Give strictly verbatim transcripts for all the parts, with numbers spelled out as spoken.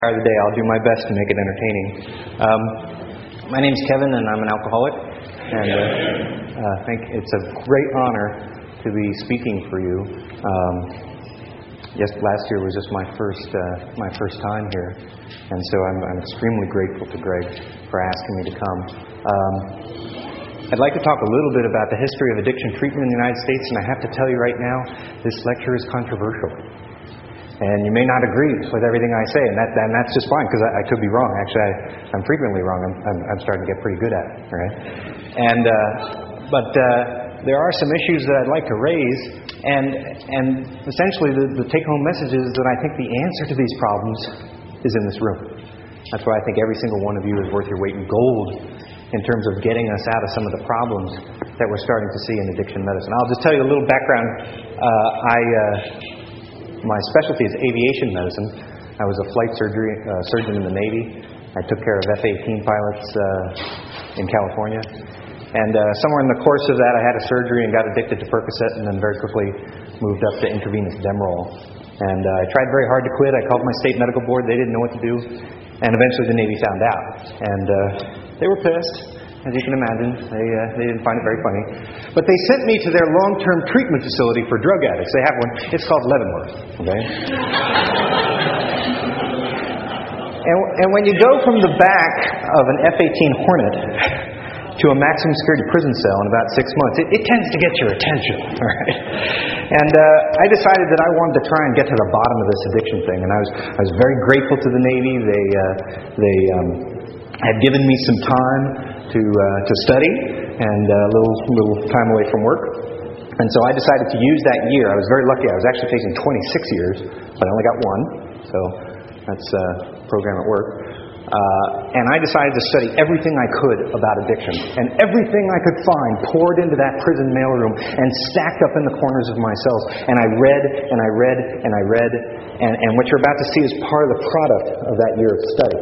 Of the day, I'll do my best to make it entertaining. Um, my name's Kevin, and I'm an alcoholic. And uh, uh, I think it's a great honor to be speaking for you. Um, yes, last year was just my first uh, my first time here, and so I'm, I'm extremely grateful to Greg for asking me to come. Um, I'd like to talk a little bit about the history of addiction treatment in the United States, and I have to tell you right now, this lecture is controversial. And you may not agree with everything I say, and, that, and that's just fine, because I, I could be wrong. Actually, I, I'm frequently wrong. I'm, I'm, I'm starting to get pretty good at it, right? And uh, but uh, there are some issues that I'd like to raise, and and essentially the, the take-home message is that I think the answer to these problems is in this room. That's why I think every single one of you is worth your weight in gold in terms of getting us out of some of the problems that we're starting to see in addiction medicine. I'll just tell you a little background. Uh, I. Uh, My specialty is aviation medicine. I was a flight surgery, uh, surgeon in the Navy. I took care of F eighteen pilots uh, in California. And uh, somewhere in the course of that, I had a surgery and got addicted to Percocet, and then very quickly moved up to intravenous Demerol. And uh, I tried very hard to quit. I called my state medical board. They didn't know what to do. And eventually the Navy found out. And uh, they were pissed. As you can imagine, they uh, they didn't find it very funny. But they sent me to their long-term treatment facility for drug addicts. They have one. It's called Leavenworth. Okay? and, and when you go from the back of an F eighteen Hornet to a maximum security prison cell in about six months, it, it tends to get your attention. All right? And uh, I decided that I wanted to try and get to the bottom of this addiction thing. And I was I was very grateful to the Navy. They uh, they um, had given me some time to uh, to study and a uh, little little time away from work. And so I decided to use that year. I was very lucky. I was actually facing twenty-six years, but I only got one. So that's a uh, program at work. Uh, and I decided to study everything I could about addiction. And everything I could find poured into that prison mailroom and stacked up in the corners of my cells. And I read, and I read, and I read. And, and what you're about to see is part of the product of that year of study.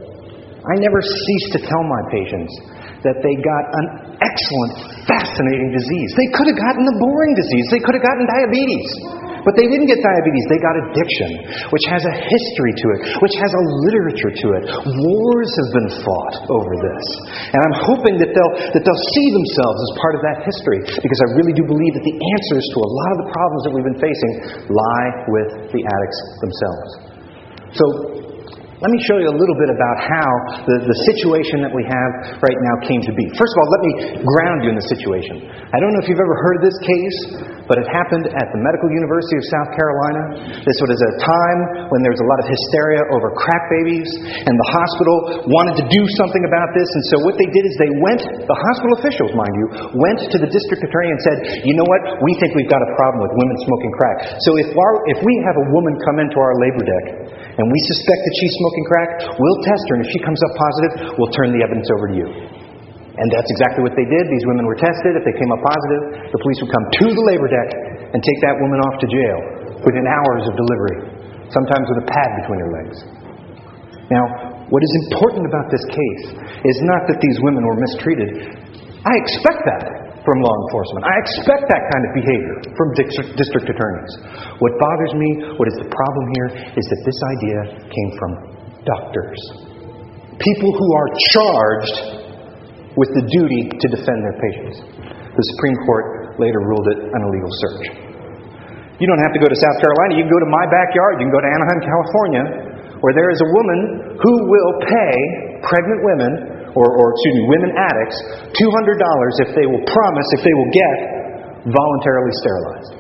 I never ceased to tell my patients that they got an excellent, fascinating disease. They could have gotten the boring disease. They could have gotten diabetes. But they didn't get diabetes. They got addiction, which has a history to it, which has a literature to it. Wars have been fought over this. And I'm hoping that they'll, that they'll see themselves as part of that history, because I really do believe that the answers to a lot of the problems that we've been facing lie with the addicts themselves. So, let me show you a little bit about how the, the situation that we have right now came to be. First of all, let me ground you in the situation. I don't know if you've ever heard of this case, but it happened at the Medical University of South Carolina. This was a time when there was a lot of hysteria over crack babies, and the hospital wanted to do something about this. And so what they did is they went, the hospital officials, mind you, went to the district attorney and said, you know what, we think we've got a problem with women smoking crack. So if, our, if we have a woman come into our labor deck, and we suspect that she's smoking crack, we'll test her, and if she comes up positive, we'll turn the evidence over to you. And that's exactly what they did. These women were tested. If they came up positive, the police would come to the labor deck and take that woman off to jail within hours of delivery, sometimes with a pad between her legs. Now, what is important about this case is not that these women were mistreated. I expect that from law enforcement. I expect that kind of behavior from district, district attorneys. What bothers me, what is the problem here, is that this idea came from doctors. People who are charged with the duty to defend their patients. The Supreme Court later ruled it an illegal search. You don't have to go to South Carolina. You can go to my backyard. You can go to Anaheim, California, where there is a woman who will pay pregnant women Or, or excuse me, women addicts, two hundred dollars if they will promise, if they will get voluntarily sterilized.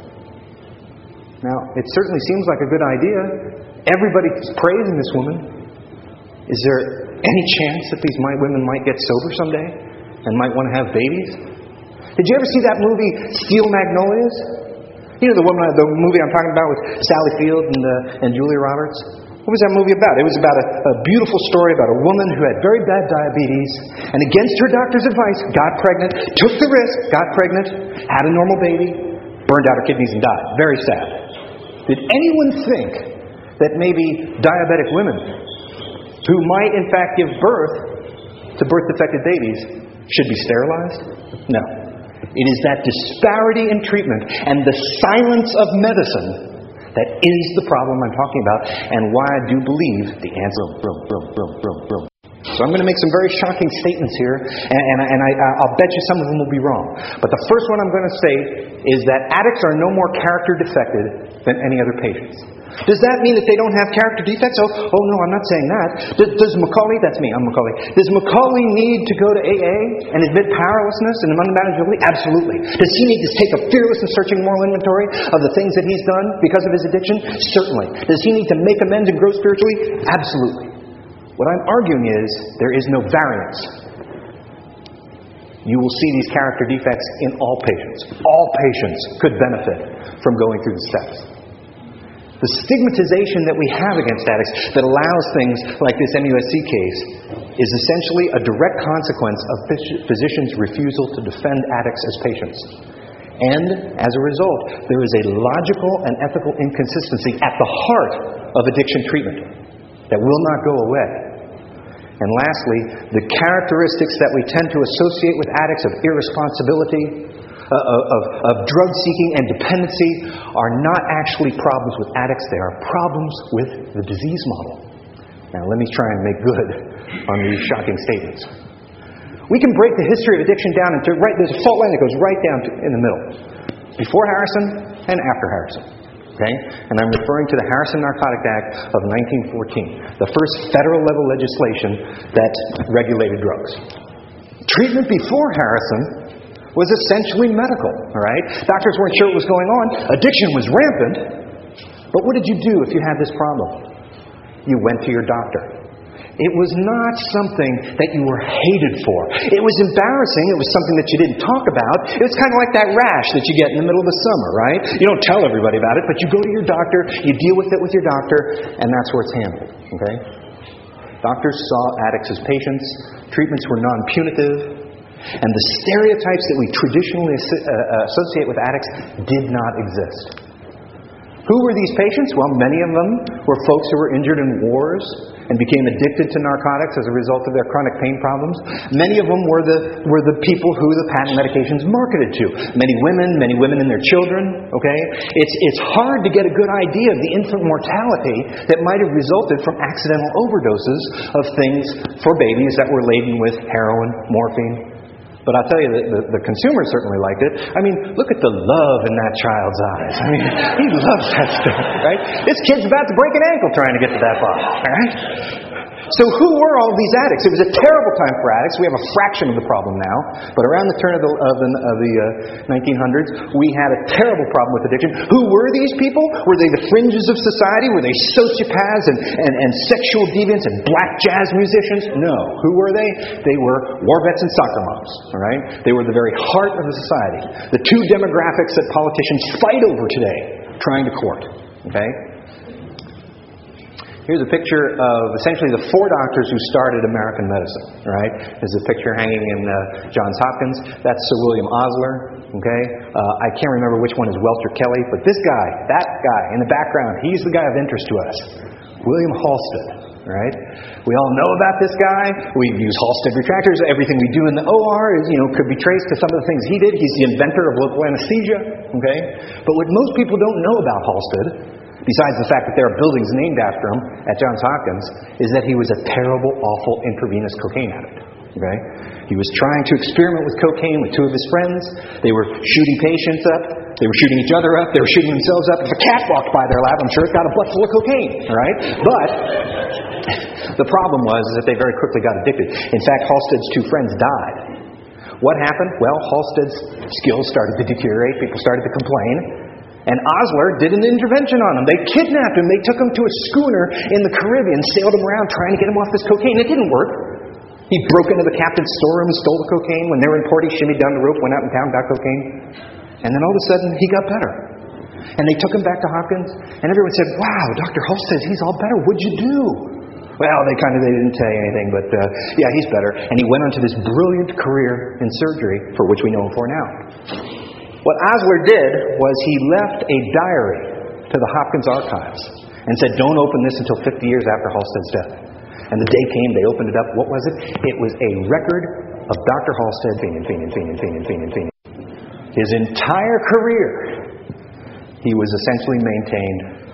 Now, it certainly seems like a good idea. Everybody's praising this woman. Is there any chance that these might, women might get sober someday and might want to have babies? Did you ever see that movie, Steel Magnolias? You know the woman, the movie I'm talking about with Sally Field and, uh, and Julia Roberts? What was that movie about? It was about a, a beautiful story about a woman who had very bad diabetes and against her doctor's advice got pregnant, took the risk, got pregnant, had a normal baby, burned out her kidneys and died. Very sad. Did anyone think that maybe diabetic women who might in fact give birth to birth-defected babies should be sterilized? No. It is that disparity in treatment and the silence of medicine That is the problem I'm talking about, and why I do believe the answer. Boom, boom, boom, boom, boom. So I'm going to make some very shocking statements here, and, and, and I, I'll bet you some of them will be wrong. But the first one I'm going to say is that addicts are no more character defected than any other patients. Does that mean that they don't have character defects? Oh, oh no, I'm not saying that. Does, does Macaulay, that's me, I'm Macaulay. Does Macaulay need to go to A A and admit powerlessness and unmanageability? Absolutely. Does he need to take a fearless and searching moral inventory of the things that he's done because of his addiction? Certainly. Does he need to make amends and grow spiritually? Absolutely. What I'm arguing is there is no variance. You will see these character defects in all patients. All patients could benefit from going through the steps. The stigmatization that we have against addicts that allows things like this M U S C case is essentially a direct consequence of physicians' refusal to defend addicts as patients. And, as a result, there is a logical and ethical inconsistency at the heart of addiction treatment that will not go away. And lastly, the characteristics that we tend to associate with addicts of irresponsibility, uh, of, of drug-seeking and dependency are not actually problems with addicts. They are problems with the disease model. Now, let me try and make good on these shocking statements. We can break the history of addiction down into, right, there's a fault line that goes right down to, in the middle. Before Harrison and after Harrison. Okay? And I'm referring to the Harrison Narcotic Act of nineteen fourteen, the first federal level legislation that regulated drugs. Treatment before Harrison was essentially medical. All right? Doctors weren't sure what was going on. Addiction was rampant. But what did you do if you had this problem? You went to your doctor. It was not something that you were hated for. It was embarrassing. It was something that you didn't talk about. It was kind of like that rash that you get in the middle of the summer, right? You don't tell everybody about it, but you go to your doctor, you deal with it with your doctor, and that's where it's handled. Okay? Doctors saw addicts as patients. Treatments were non-punitive. And the stereotypes that we traditionally associate with addicts did not exist. Who were these patients? Well, many of them were folks who were injured in wars and became addicted to narcotics as a result of their chronic pain problems. Many of them were the were the people who the patent medications marketed to. Many women, many women and their children. Okay, it's it's hard to get a good idea of the infant mortality that might have resulted from accidental overdoses of things for babies that were laden with heroin, morphine. But I'll tell you, the, the, the consumer certainly liked it. I mean, look at the love in that child's eyes. I mean, he loves that stuff, right? This kid's about to break an ankle trying to get to that bottle, all right? So who were all these addicts? It was a terrible time for addicts. We have a fraction of the problem now. But around the turn of the, of the, of the uh, nineteen hundreds, we had a terrible problem with addiction. Who were these people? Were they the fringes of society? Were they sociopaths and, and, and sexual deviants and black jazz musicians? No. Who were they? They were war vets and soccer moms. All right? They were the very heart of the society. The two demographics that politicians fight over today, trying to court. Okay? Here's a picture of essentially the four doctors who started American medicine. Right? There's a picture hanging in uh, Johns Hopkins. That's Sir William Osler. Okay? Uh, I can't remember which one is Welter Kelly, but this guy, that guy in the background, he's the guy of interest to us. William Halsted. Right? We all know about this guy. We use Halsted retractors. Everything we do in the O R is, you know, could be traced to some of the things he did. He's the inventor of local anesthesia. Okay? But what most people don't know about Halsted, besides the fact that there are buildings named after him at Johns Hopkins, is that he was a terrible, awful intravenous cocaine addict. Okay? He was trying to experiment with cocaine with two of his friends. They were shooting patients up. They were shooting each other up. They were shooting themselves up. If a cat walked by their lab, I'm sure it's got a butt full of cocaine. All right? But the problem was that they very quickly got addicted. In fact, Halsted's two friends died. What happened? Well, Halsted's skills started to deteriorate. People started to complain. And Osler did an intervention on him. They kidnapped him. They took him to a schooner in the Caribbean, sailed him around trying to get him off this cocaine. It didn't work. He broke into the captain's storeroom and stole the cocaine. When they were in port, he shimmied down the rope, went out in town, got cocaine. And then all of a sudden, he got better. And they took him back to Hopkins, and everyone said, wow, Doctor Halsted, he's all better. What'd you do? Well, they kind of they didn't say anything, but uh, yeah, he's better. And he went on to this brilliant career in surgery, for which we know him for now. What Osler did was he left a diary to the Hopkins archives and said, don't open this until fifty years after Halsted's death. And the day came, they opened it up. What was it? It was a record of Doctor Halsted fiending, fiending, fiending, fiending, fiending, fiending. His entire career, he was essentially maintained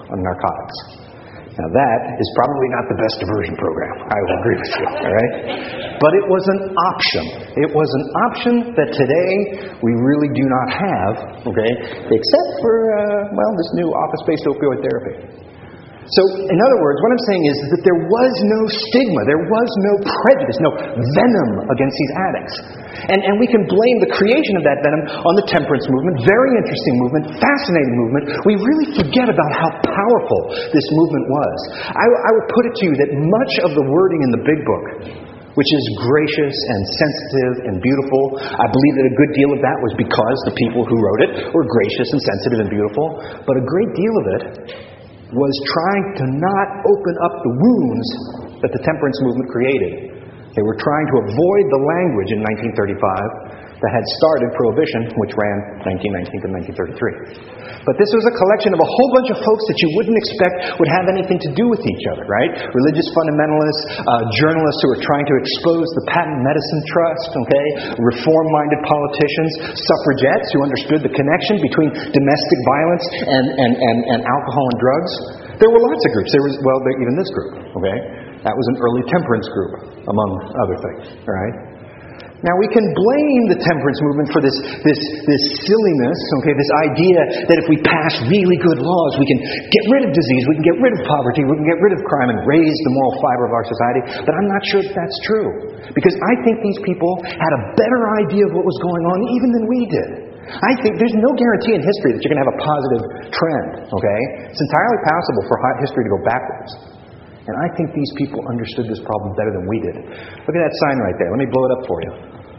on narcotics. Now that is probably not the best diversion program. I will agree with you, all right? But it was an option. It was an option that today we really do not have, okay, except for, uh, well, this new office-based opioid therapy. So, in other words, what I'm saying is that there was no stigma, there was no prejudice, no venom against these addicts. And, and we can blame the creation of that venom on the temperance movement, very interesting movement, fascinating movement. We really forget about how powerful this movement was. I, I would put it to you that much of the wording in the Big Book, which is gracious and sensitive and beautiful, I believe that a good deal of that was because the people who wrote it were gracious and sensitive and beautiful. But a great deal of it was trying to not open up the wounds that the temperance movement created. They were trying to avoid the language in nineteen thirty-five that had started Prohibition, which ran nineteen nineteen to nineteen thirty-three. But this was a collection of a whole bunch of folks that you wouldn't expect would have anything to do with each other, right? Religious fundamentalists, uh, journalists who were trying to expose the Patent Medicine Trust, okay? Reform-minded politicians, suffragettes who understood the connection between domestic violence and, and, and, and alcohol and drugs. There were lots of groups. There was, well, there, even this group, okay? That was an early temperance group, among other things, all right? Now, we can blame the temperance movement for this, this, this silliness, okay, this idea that if we pass really good laws, we can get rid of disease, we can get rid of poverty, we can get rid of crime and raise the moral fiber of our society. But I'm not sure that that's true. Because I think these people had a better idea of what was going on even than we did. I think there's no guarantee in history that you're going to have a positive trend, okay? It's entirely possible for history to go backwards. And I think these people understood this problem better than we did. Look at that sign right there. Let me blow it up for you.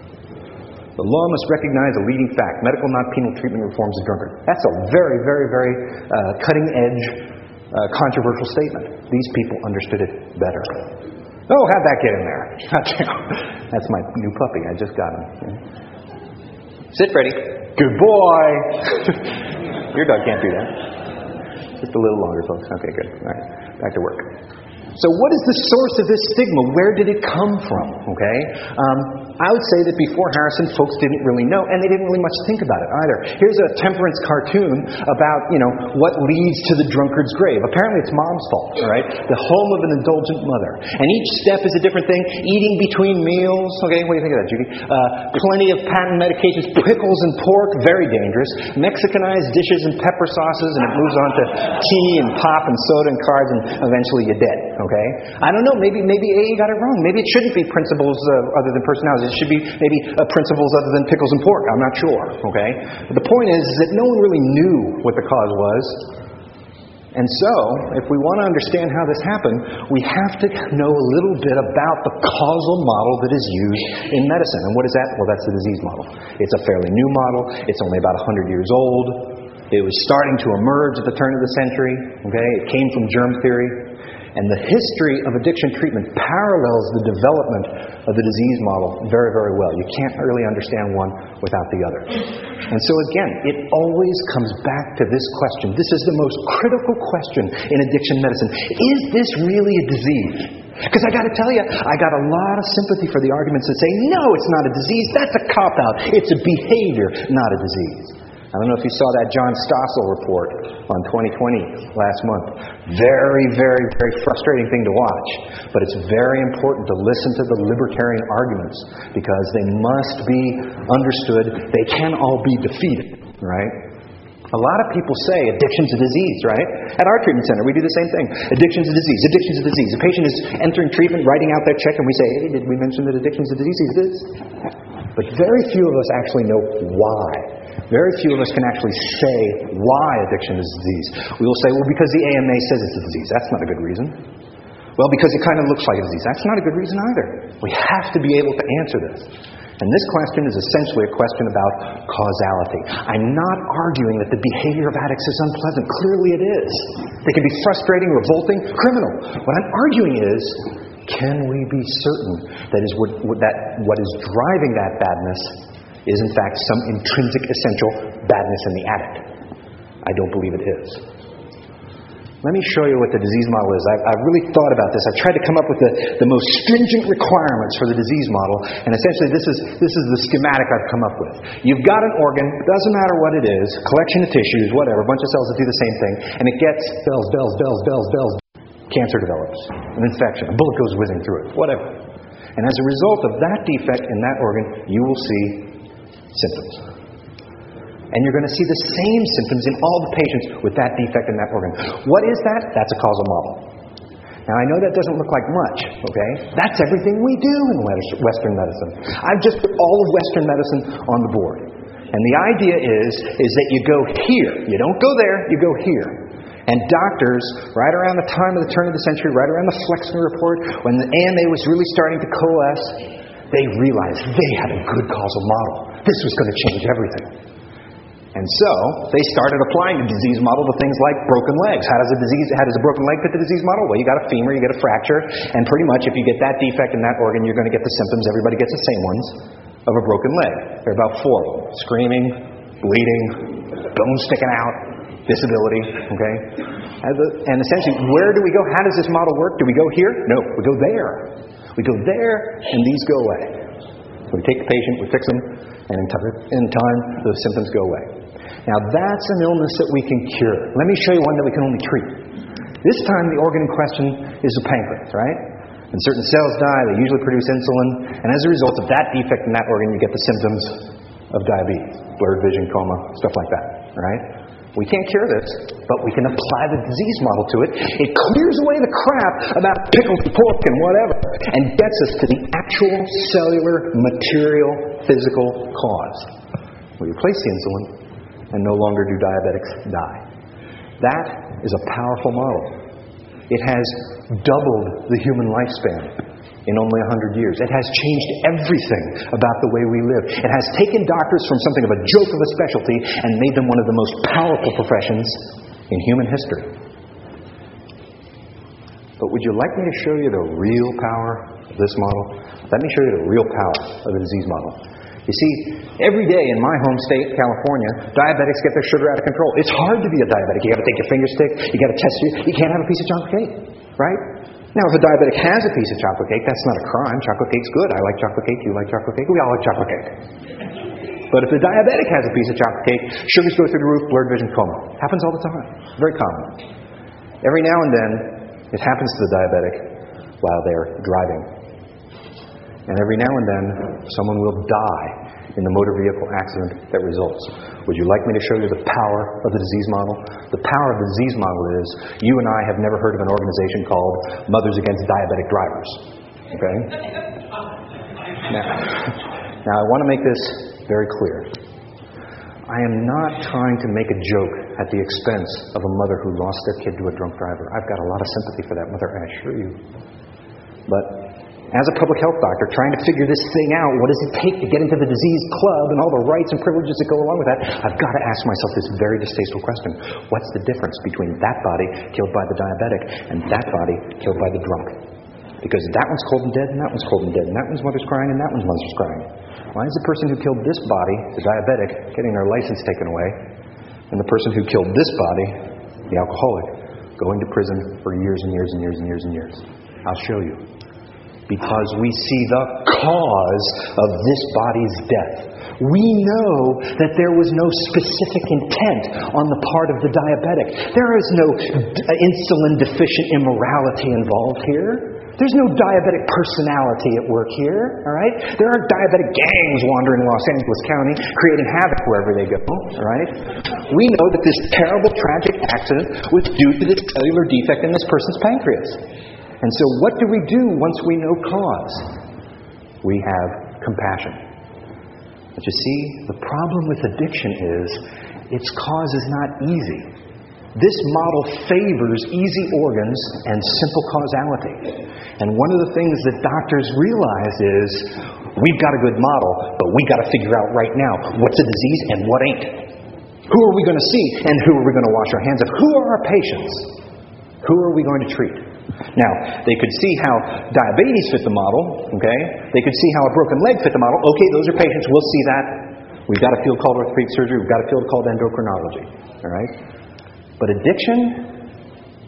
The law must recognize a leading fact. Medical, not penal treatment reforms of drunkards. That's a very, very, very uh, cutting-edge, uh, controversial statement. These people understood it better. Oh, how'd that get in there? That's my new puppy. I just got him. Sit, Freddie. Good boy. Your dog can't do that. Just a little longer, folks. Okay, good. All right. Back to work. So what is the source of this stigma? Where did it come from? Okay? Um, I would say that before Harrison, folks didn't really know, and they didn't really much think about it either. Here's a temperance cartoon about, you know, what leads to the drunkard's grave. Apparently it's mom's fault, all right? The home of an indulgent mother. And each step is a different thing. Eating between meals. Okay, what do you think of that, Judy? Uh, plenty of patent medications. Pickles and pork, very dangerous. Mexicanized dishes and pepper sauces, and it moves on to tea and pop and soda and cards, and eventually you're dead. Okay? I don't know. Maybe maybe A A got it wrong. Maybe it shouldn't be principles uh, other than personalities. It should be maybe uh, principles other than pickles and pork. I'm not sure. Okay? But the point is, is that no one really knew what the cause was. And so, if we want to understand how this happened, we have to know a little bit about the causal model that is used in medicine. And what is that? Well, that's the disease model. It's a fairly new model. It's only about one hundred years old. It was starting to emerge at the turn of the century. Okay? It came from germ theory. And the history of addiction treatment parallels the development of the disease model very, very well. You can't really understand one without the other. And so again, it always comes back to this question. This is the most critical question in addiction medicine. Is this really a disease? Because I got to tell you, I got a lot of sympathy for the arguments that say, no, it's not a disease. That's a cop-out. It's a behavior, not a disease. I don't know if you saw that John Stossel report on twenty twenty last month. Very, very, very frustrating thing to watch. But it's very important to listen to the libertarian arguments because they must be understood. They can all be defeated, right? A lot of people say addiction's a disease, right? At our treatment center, we do the same thing. Addiction's a disease. Addiction's a disease. A patient is entering treatment, writing out their check, and we say, hey, did we mention that addiction's a disease? It is. But very few of us actually know why. Very few of us can actually say why addiction is a disease. We will say, well, because the A M A says it's a disease. That's not a good reason. Well, because it kind of looks like a disease. That's not a good reason either. We have to be able to answer this. And this question is essentially a question about causality. I'm not arguing that the behavior of addicts is unpleasant. Clearly it is. They can be frustrating, revolting, criminal. What I'm arguing is, can we be certain that is what, that what is driving that badness is in fact some intrinsic essential badness in the addict? I don't believe it is. Let me show you what the disease model is. I've, I've really thought about this. I've tried to come up with the, the most stringent requirements for the disease model, and essentially this is this is the schematic I've come up with. You've got an organ, doesn't matter what it is, collection of tissues, whatever, a bunch of cells that do the same thing, and it gets bells, bells, bells, bells, bells. Cancer develops, an infection, a bullet goes whizzing through it, whatever. And as a result of that defect in that organ, you will see symptoms. And you're going to see the same symptoms in all the patients with that defect in that organ. What is that? That's a causal model. Now, I know that doesn't look like much, okay? That's everything we do in Western medicine. I've just put all of Western medicine on the board. And the idea is, is that you go here. You don't go there, you go here. And doctors, right around the time of the turn of the century, right around the Flexner Report, when the A M A was really starting to coalesce, they realized they had a good causal model. This was going to change everything. And so, they started applying the disease model to things like broken legs. How does a disease, how does a broken leg fit the disease model? Well, you got a femur, you get a fracture, and pretty much if you get that defect in that organ, you're going to get the symptoms, everybody gets the same ones, of a broken leg. There are about four of them. Screaming, bleeding, bones sticking out, disability, okay? And essentially, where do we go? How does this model work? Do we go here? No, we go there. We go there, and these go away. We take the patient, we fix them, and in time, in time those symptoms go away. Now, that's an illness that we can cure. Let me show you one that we can only treat. This time, the organ in question is the pancreas, right? When certain cells die, they usually produce insulin, and as a result of that defect in that organ, you get the symptoms of diabetes, blurred vision, coma, stuff like that, right? We can't cure this, but we can apply the disease model to it. It clears away the crap about pickles and pork and whatever, and gets us to the actual cellular, material, physical cause. We replace the insulin, and no longer do diabetics die. That is a powerful model. It has doubled the human lifespan in only one hundred years. It has changed everything about the way we live. It has taken doctors from something of a joke of a specialty and made them one of the most powerful professions in human history. But would you like me to show you the real power of this model? Let me show you the real power of the disease model. You see, every day in my home state, California, diabetics get their sugar out of control. It's hard to be a diabetic. You got to take your finger stick. You got to test you. You can't have a piece of chocolate cake, right? Now, if a diabetic has a piece of chocolate cake, that's not a crime. Chocolate cake's good. I like chocolate cake. You like chocolate cake. We all like chocolate cake. But if the diabetic has a piece of chocolate cake, sugars go through the roof, blurred vision, coma. Happens all the time. Very common. Every now and then, it happens to the diabetic while they're driving. And every now and then, someone will die in the motor vehicle accident that results. Would you like me to show you the power of the disease model? The power of the disease model is, you and I have never heard of an organization called Mothers Against Diabetic Drivers. Okay? Now, now I want to make this very clear. I am not trying to make a joke at the expense of a mother who lost their kid to a drunk driver. I've got a lot of sympathy for that mother, I assure you. But as a public health doctor, trying to figure this thing out, what does it take to get into the disease club and all the rights and privileges that go along with that, I've got to ask myself this very distasteful question. What's the difference between that body killed by the diabetic and that body killed by the drunk? Because that one's cold and dead, and that one's cold and dead, and that one's mother's crying, and that one's mother's crying. Why is the person who killed this body, the diabetic, getting their license taken away, and the person who killed this body, the alcoholic, going to prison for years and years and years and years and years? I'll show you. Because we see the cause of this body's death. We know that there was no specific intent on the part of the diabetic. There is no insulin-deficient immorality involved here. There's no diabetic personality at work here, all right? There aren't diabetic gangs wandering Los Angeles County, creating havoc wherever they go, all right? We know that this terrible, tragic accident was due to this cellular defect in this person's pancreas. And so what do we do once we know cause? We have compassion. But you see, the problem with addiction is its cause is not easy. This model favors easy organs and simple causality. And one of the things that doctors realize is, we've got a good model, but we've got to figure out right now what's a disease and what ain't. Who are we going to see and who are we going to wash our hands of? Who are our patients? Who are we going to treat? Now, they could see how diabetes fit the model, okay? They could see how a broken leg fit the model. Okay, those are patients. We'll see that. We've got a field called orthopedic surgery. We've got a field called endocrinology, all right? But addiction,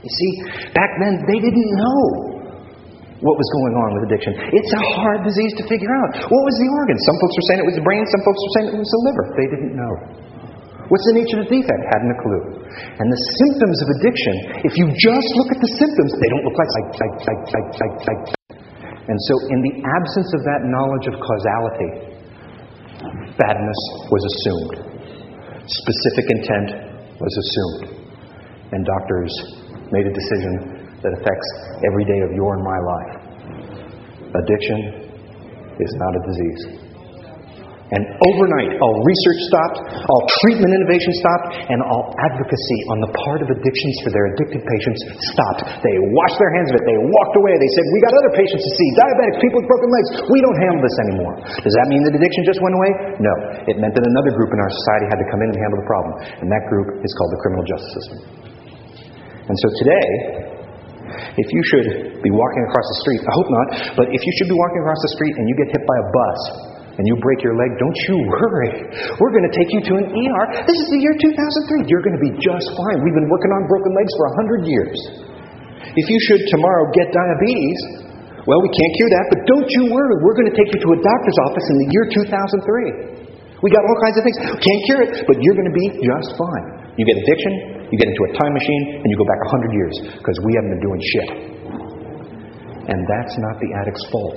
You see, back then they didn't know what was going on with addiction. It's a hard disease to figure out. What was the organ? Some folks were saying it was the brain, some folks were saying it was the liver. They didn't know. What's the nature of the defect? Hadn't a clue. And the symptoms of addiction, if you just look at the symptoms, they don't look like like like like like like like. And so in the absence of that knowledge of causality, badness was assumed. Specific intent was assumed. And doctors made a decision that affects every day of your and my life. Addiction is not a disease. And overnight, all research stopped, all treatment innovation stopped, and all advocacy on the part of addictions for their addicted patients stopped. They washed their hands of it. They walked away. They said, we got other patients to see, diabetics, people with broken legs. We don't handle this anymore. Does that mean that addiction just went away? No. It meant that another group in our society had to come in and handle the problem. And that group is called the criminal justice system. And so today, if you should be walking across the street, I hope not, but if you should be walking across the street and you get hit by a bus, and you break your leg, don't you worry. We're going to take you to an E R. This is the year two thousand three. You're going to be just fine. We've been working on broken legs for one hundred years. If you should tomorrow get diabetes, well, we can't cure that, but don't you worry. We're going to take you to a doctor's office in the year two thousand three. We got all kinds of things. Can't cure it, but you're going to be just fine. You get addiction, you get into a time machine, and you go back one hundred years because we haven't been doing shit. And that's not the addict's fault.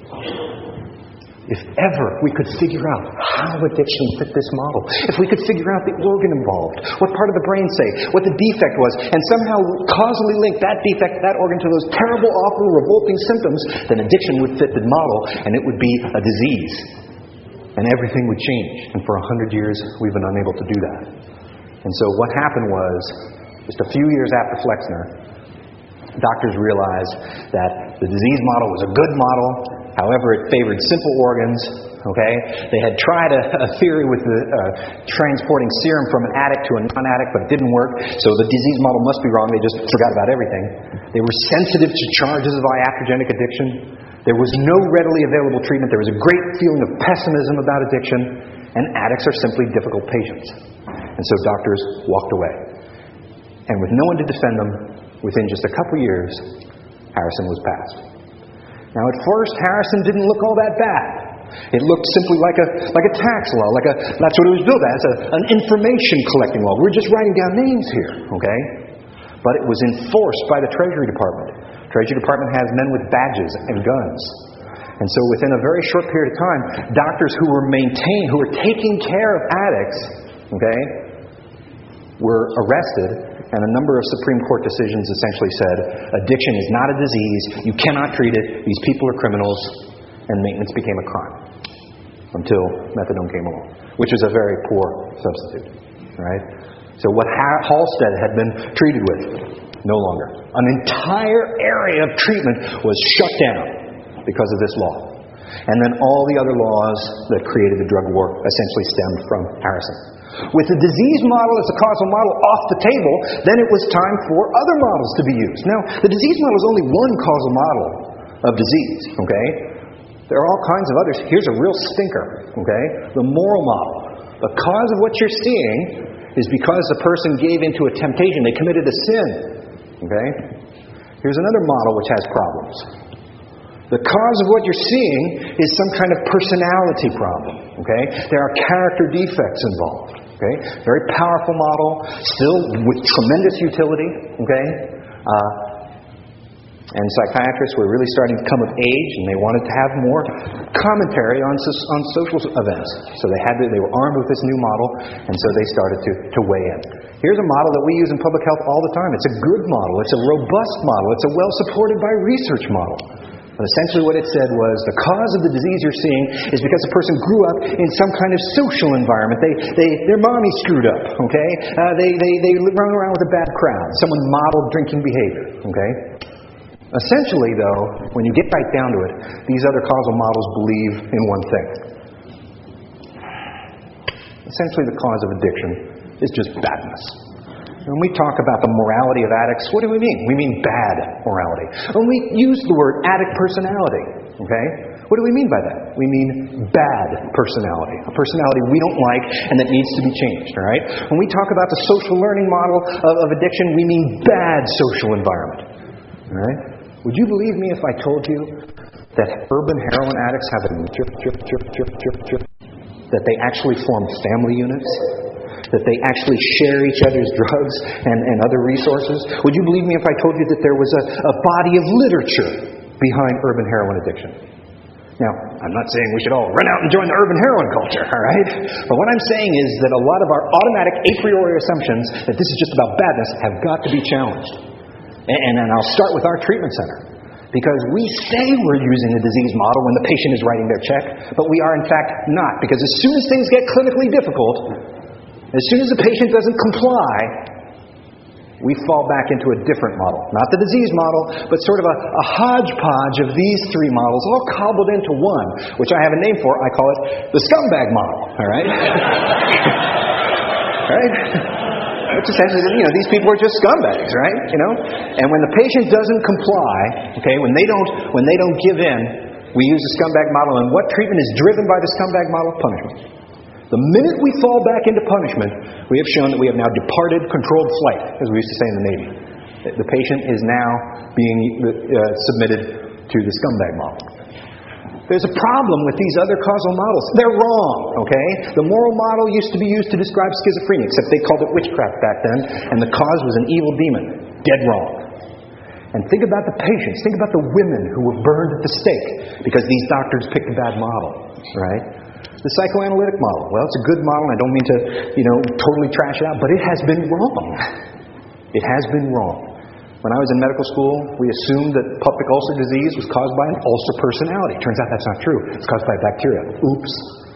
If ever we could figure out how addiction fit this model, if we could figure out the organ involved, what part of the brain, say, what the defect was, and somehow causally link that defect, that organ to those terrible, awful, revolting symptoms, then addiction would fit the model and it would be a disease. And everything would change. And for a hundred years, we've been unable to do that. And so what happened was, just a few years after Flexner, doctors realized that the disease model was a good model. However, it favored simple organs. Okay, they had tried a, a theory with the, uh, transporting serum from an addict to a non-addict, but it didn't work. So the disease model must be wrong. They just forgot about everything. They were sensitive to charges of iatrogenic addiction. There was no readily available treatment. There was a great feeling of pessimism about addiction, and addicts are simply difficult patients. And so doctors walked away. And with no one to defend them, within just a couple years, Harrison was passed. Now, at first, Harrison didn't look all that bad. It looked simply like a like a tax law, like a that's what it was built as, a, an information collecting law. We're just writing down names here, okay? But it was enforced by the Treasury Department. The Treasury Department has men with badges and guns. And so within a very short period of time, doctors who were maintained, who were taking care of addicts, okay, were arrested. And a number of Supreme Court decisions essentially said, addiction is not a disease, you cannot treat it, these people are criminals, and maintenance became a crime. Until methadone came along, which is a very poor substitute. Right? So what ha- Halstead had been treated with, no longer. An entire area of treatment was shut down because of this law. And then all the other laws that created the drug war essentially stemmed from Harrison. With the disease model as a causal model off the table, then it was time for other models to be used. Now, the disease model is only one causal model of disease, okay? There are all kinds of others. Here's a real stinker, okay? The moral model. The cause of what you're seeing is because the person gave into a temptation. They committed a sin, okay? Here's another model which has problems. The cause of what you're seeing is some kind of personality problem, okay? There are character defects involved. Okay, very powerful model, still with tremendous utility. Okay, uh, and psychiatrists were really starting to come of age, and they wanted to have more commentary on so- on social events. So they had to, they were armed with this new model, and so they started to to weigh in. Here's a model that we use in public health all the time. It's a good model. It's a robust model. It's a well supported by research model. But essentially what it said was the cause of the disease you're seeing is because a person grew up in some kind of social environment. They, they, their mommy screwed up, okay? Uh, they, they, they run around with a bad crowd. Someone modeled drinking behavior, okay? Essentially, though, when you get right down to it, these other causal models believe in one thing. Essentially, the cause of addiction is just badness. When we talk about the morality of addicts, what do we mean? We mean bad morality. When we use the word addict personality, okay? What do we mean by that? We mean bad personality, a personality we don't like and that needs to be changed, all right? When we talk about the social learning model of, of addiction, we mean bad social environment, all right? Would you believe me if I told you that urban heroin addicts have a chip, chip, chip, chip, chip, chip, that they actually form family units? That they actually share each other's drugs and, and other resources? Would you believe me if I told you that there was a, a body of literature behind urban heroin addiction? Now, I'm not saying we should all run out and join the urban heroin culture, all right? But what I'm saying is that a lot of our automatic a priori assumptions that this is just about badness have got to be challenged. And, and I'll start with our treatment center. Because we say we're using a disease model when the patient is writing their check, but we are in fact not. Because as soon as things get clinically difficult, as soon as the patient doesn't comply, we fall back into a different model. Not the disease model, but sort of a, a hodgepodge of these three models all cobbled into one, which I have a name for. I call it the scumbag model. All right? Right? Which essentially, you know, these people are just scumbags, right? You know? And when the patient doesn't comply, okay, when they don't when they don't give in, we use the scumbag model. And what treatment is driven by the scumbag model? Punishment. The minute we fall back into punishment, we have shown that we have now departed controlled flight, as we used to say in the Navy. The patient is now being uh, submitted to the scumbag model. There's a problem with these other causal models. They're wrong, okay? The moral model used to be used to describe schizophrenia, except they called it witchcraft back then, and the cause was an evil demon. Dead wrong. And think about the patients. Think about the women who were burned at the stake because these doctors picked a bad model, right? The psychoanalytic model. Well, it's a good model. I don't mean to, you know, totally trash it out, but it has been wrong. It has been wrong. When I was in medical school, we assumed that peptic ulcer disease was caused by an ulcer personality. Turns out that's not true. It's caused by bacteria. Oops.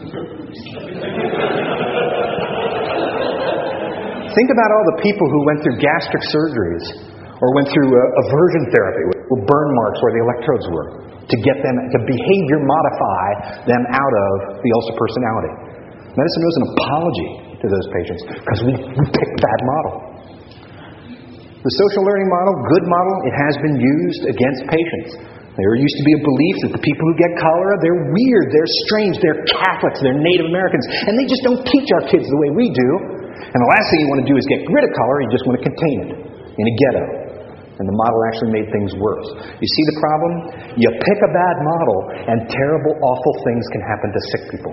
Think about all the people who went through gastric surgeries or went through uh, aversion therapy with burn marks where the electrodes were to get them to behavior modify them out of the ulcer personality. Medicine owes an apology to those patients because we, we picked bad model. The social learning model, good model, it has been used against patients. There used to be a belief that the people who get cholera, they're weird, they're strange, they're Catholics, they're Native Americans, and they just don't teach our kids the way we do. And the last thing you want to do is get rid of cholera, you just want to contain it in a ghetto. And the model actually made things worse. You see the problem? You pick a bad model, and terrible, awful things can happen to sick people.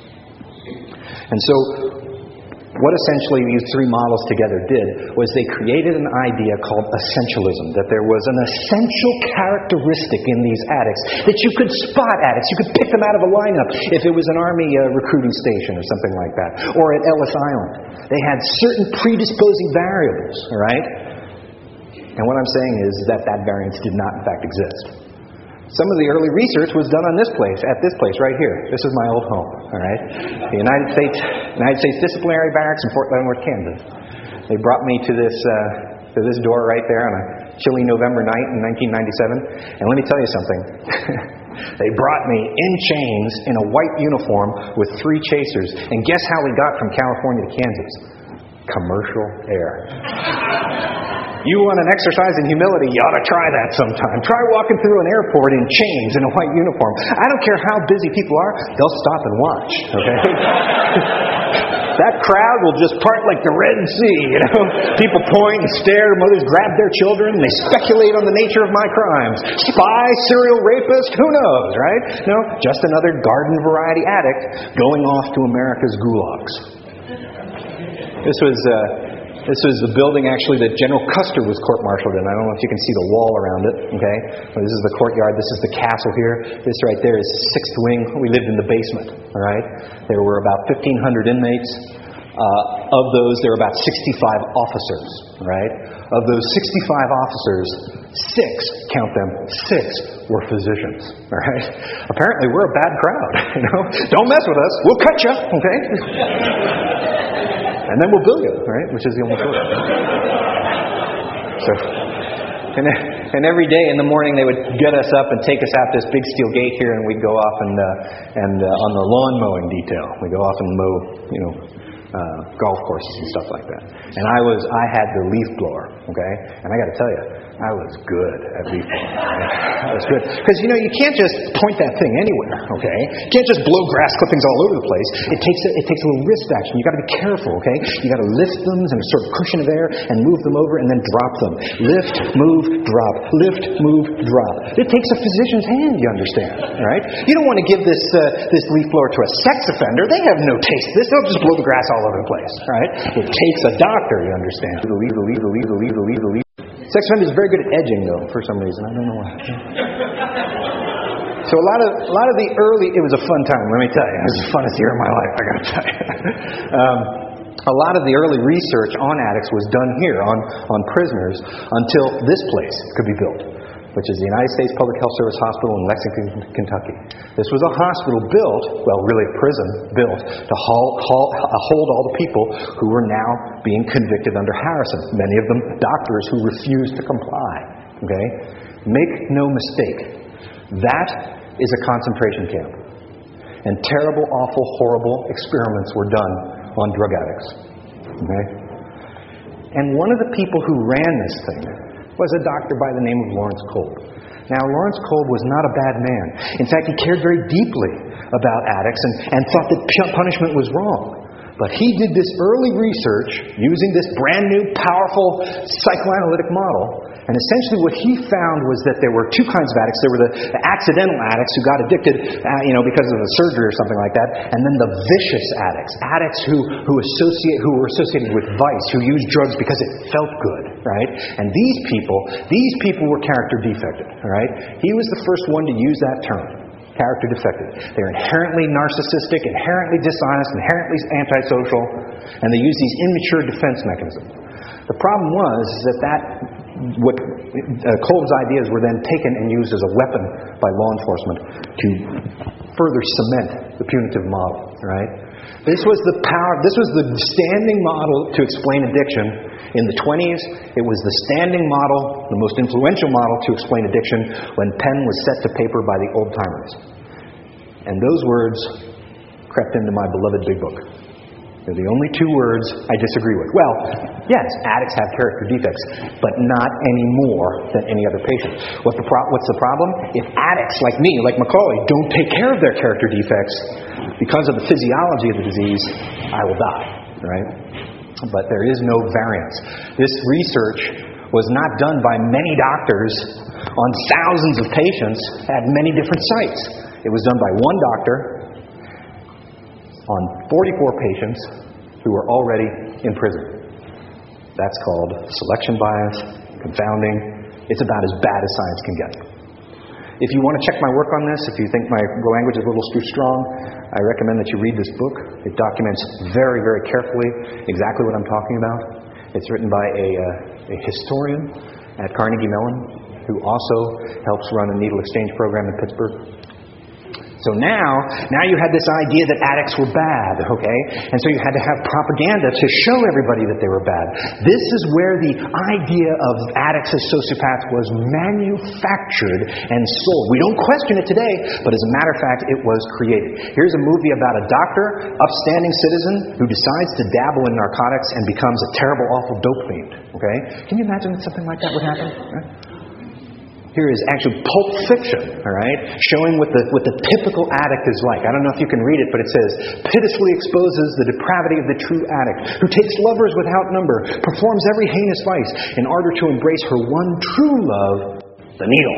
And so, what essentially these three models together did was they created an idea called essentialism, that there was an essential characteristic in these addicts, that you could spot addicts, you could pick them out of a lineup if it was an Army uh, recruiting station or something like that, or at Ellis Island. They had certain predisposing variables, all right? And what I'm saying is that that variance did not, in fact, exist. Some of the early research was done on this place, at this place right here. This is my old home, all right? The United States United States Disciplinary Barracks in Fort Leavenworth, Kansas. They brought me to this uh, to this door right there on a chilly November night in nineteen ninety-seven. And let me tell you something. They brought me in chains in a white uniform with three chasers. And guess how we got from California to Kansas? Commercial air. You want an exercise in humility, you ought to try that sometime. Try walking through an airport in chains in a white uniform. I don't care how busy people are, they'll stop and watch, okay? That crowd will just part like the Red Sea, you know? People point and stare, mothers grab their children, they speculate on the nature of my crimes. Spy, serial rapist, who knows, right? No, just another garden variety addict going off to America's gulags. This was... Uh, This was the building, actually, that General Custer was court-martialed in. I don't know if you can see the wall around it, okay? This is the courtyard. This is the castle here. This right there is the sixth wing. We lived in the basement, all right? There were about fifteen hundred inmates. Uh, of those, there were about sixty-five officers, right? Of those sixty-five officers, six, count them, six were physicians, all right? Apparently, we're a bad crowd, you know? Don't mess with us. We'll cut you, okay? And then we'll bill you, right? Which is the only sort. So, and, and every day in the morning they would get us up and take us out this big steel gate here, and we'd go off and uh, and uh, on the lawn mowing detail. We go off and mow, you know, uh, golf courses and stuff like that. And I was, I had the leaf blower, okay? And I got to tell you, I was good at leaf blowing. I was good. Because, you know, you can't just point that thing anywhere, okay? You can't just blow grass clippings all over the place. It takes a, it takes a little wrist action. You got to be careful, okay? You got to lift them in a sort of cushion of air and move them over and then drop them. Lift, move, drop. Lift, move, drop. It takes a physician's hand, you understand, all right? You don't want to give this uh, this leaf blower to a sex offender. They have no taste for this. They'll just blow the grass all over the place, all right? It takes a doctor, you understand. The leaf, the leaf, the leaf, the leaf, the leaf, the leaf. Sex offenders are very good at edging, though, for some reason. I don't know why. So a lot of a lot of the early, it was a fun time, let me tell you. It was the funnest year of my life, I got to tell you. um, a lot of the early research on addicts was done here, on, on prisoners, until this place could be built, which is the United States Public Health Service Hospital in Lexington, Kentucky. This was a hospital built, well, really a prison built, to haul, haul, hold all the people who were now being convicted under Harrison, many of them doctors who refused to comply. Okay? Make no mistake, that is a concentration camp. And terrible, awful, horrible experiments were done on drug addicts. Okay? And one of the people who ran this thing was a doctor by the name of Lawrence Kolb. Now, Lawrence Kolb was not a bad man. In fact, he cared very deeply about addicts and, and thought that punishment was wrong. But he did this early research using this brand new, powerful psychoanalytic model. And essentially what he found was that there were two kinds of addicts. There were the, the accidental addicts who got addicted uh, you know, because of a surgery or something like that. And then the vicious addicts. Addicts who, who, associate, who were associated with vice, who used drugs because it felt good. Right? And these people, these people were character defected. Right? He was the first one to use that term. Character defective. They're inherently narcissistic, inherently dishonest, inherently antisocial, and they use these immature defense mechanisms. The problem was that that what uh, Kolb's ideas were then taken and used as a weapon by law enforcement to further cement the punitive model. Right? This was the power. This was the standing model to explain addiction. In the twenties, it was the standing model, the most influential model to explain addiction when pen was set to paper by the old-timers. And those words crept into my beloved Big Book. They're the only two words I disagree with. Well, yes, addicts have character defects, but not any more than any other patient. What the pro- what's the problem? If addicts like me, like Macaulay, don't take care of their character defects because of the physiology of the disease, I will die. Right? But there is no variance. This research was not done by many doctors on thousands of patients at many different sites. It was done by one doctor on forty-four patients who were already in prison. That's called selection bias, confounding. It's about as bad as science can get. If you want to check my work on this, if you think my language is a little too strong, I recommend that you read this book. It documents very, very carefully exactly what I'm talking about. It's written by a, uh, a historian at Carnegie Mellon who also helps run a needle exchange program in Pittsburgh. So now, now you had this idea that addicts were bad, okay? And so you had to have propaganda to show everybody that they were bad. This is where the idea of addicts as sociopaths was manufactured and sold. We don't question it today, but as a matter of fact, it was created. Here's a movie about a doctor, upstanding citizen, who decides to dabble in narcotics and becomes a terrible, awful dope fiend, okay? Can you imagine that something like that would happen? Right? Here is actually Pulp Fiction, all right, showing what the what the typical addict is like. I don't know if you can read it, but it says, pitilessly exposes the depravity of the true addict, who takes lovers without number, performs every heinous vice in order to embrace her one true love, the needle.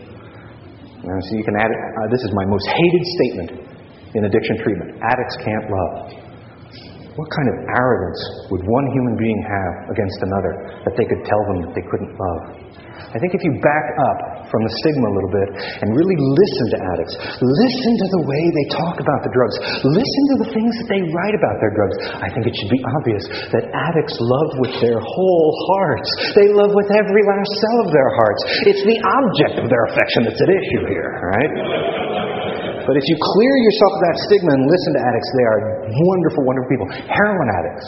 Now, so you can add it. Uh, this is my most hated statement in addiction treatment. Addicts can't love. What kind of arrogance would one human being have against another that they could tell them that they couldn't love? I think if you back up from the stigma a little bit and really listen to addicts, listen to the way they talk about the drugs, listen to the things that they write about their drugs, I think it should be obvious that addicts love with their whole hearts. They love with every last cell of their hearts. It's the object of their affection that's at issue here, right? But if you clear yourself of that stigma and listen to addicts, they are wonderful, wonderful people. Heroin addicts,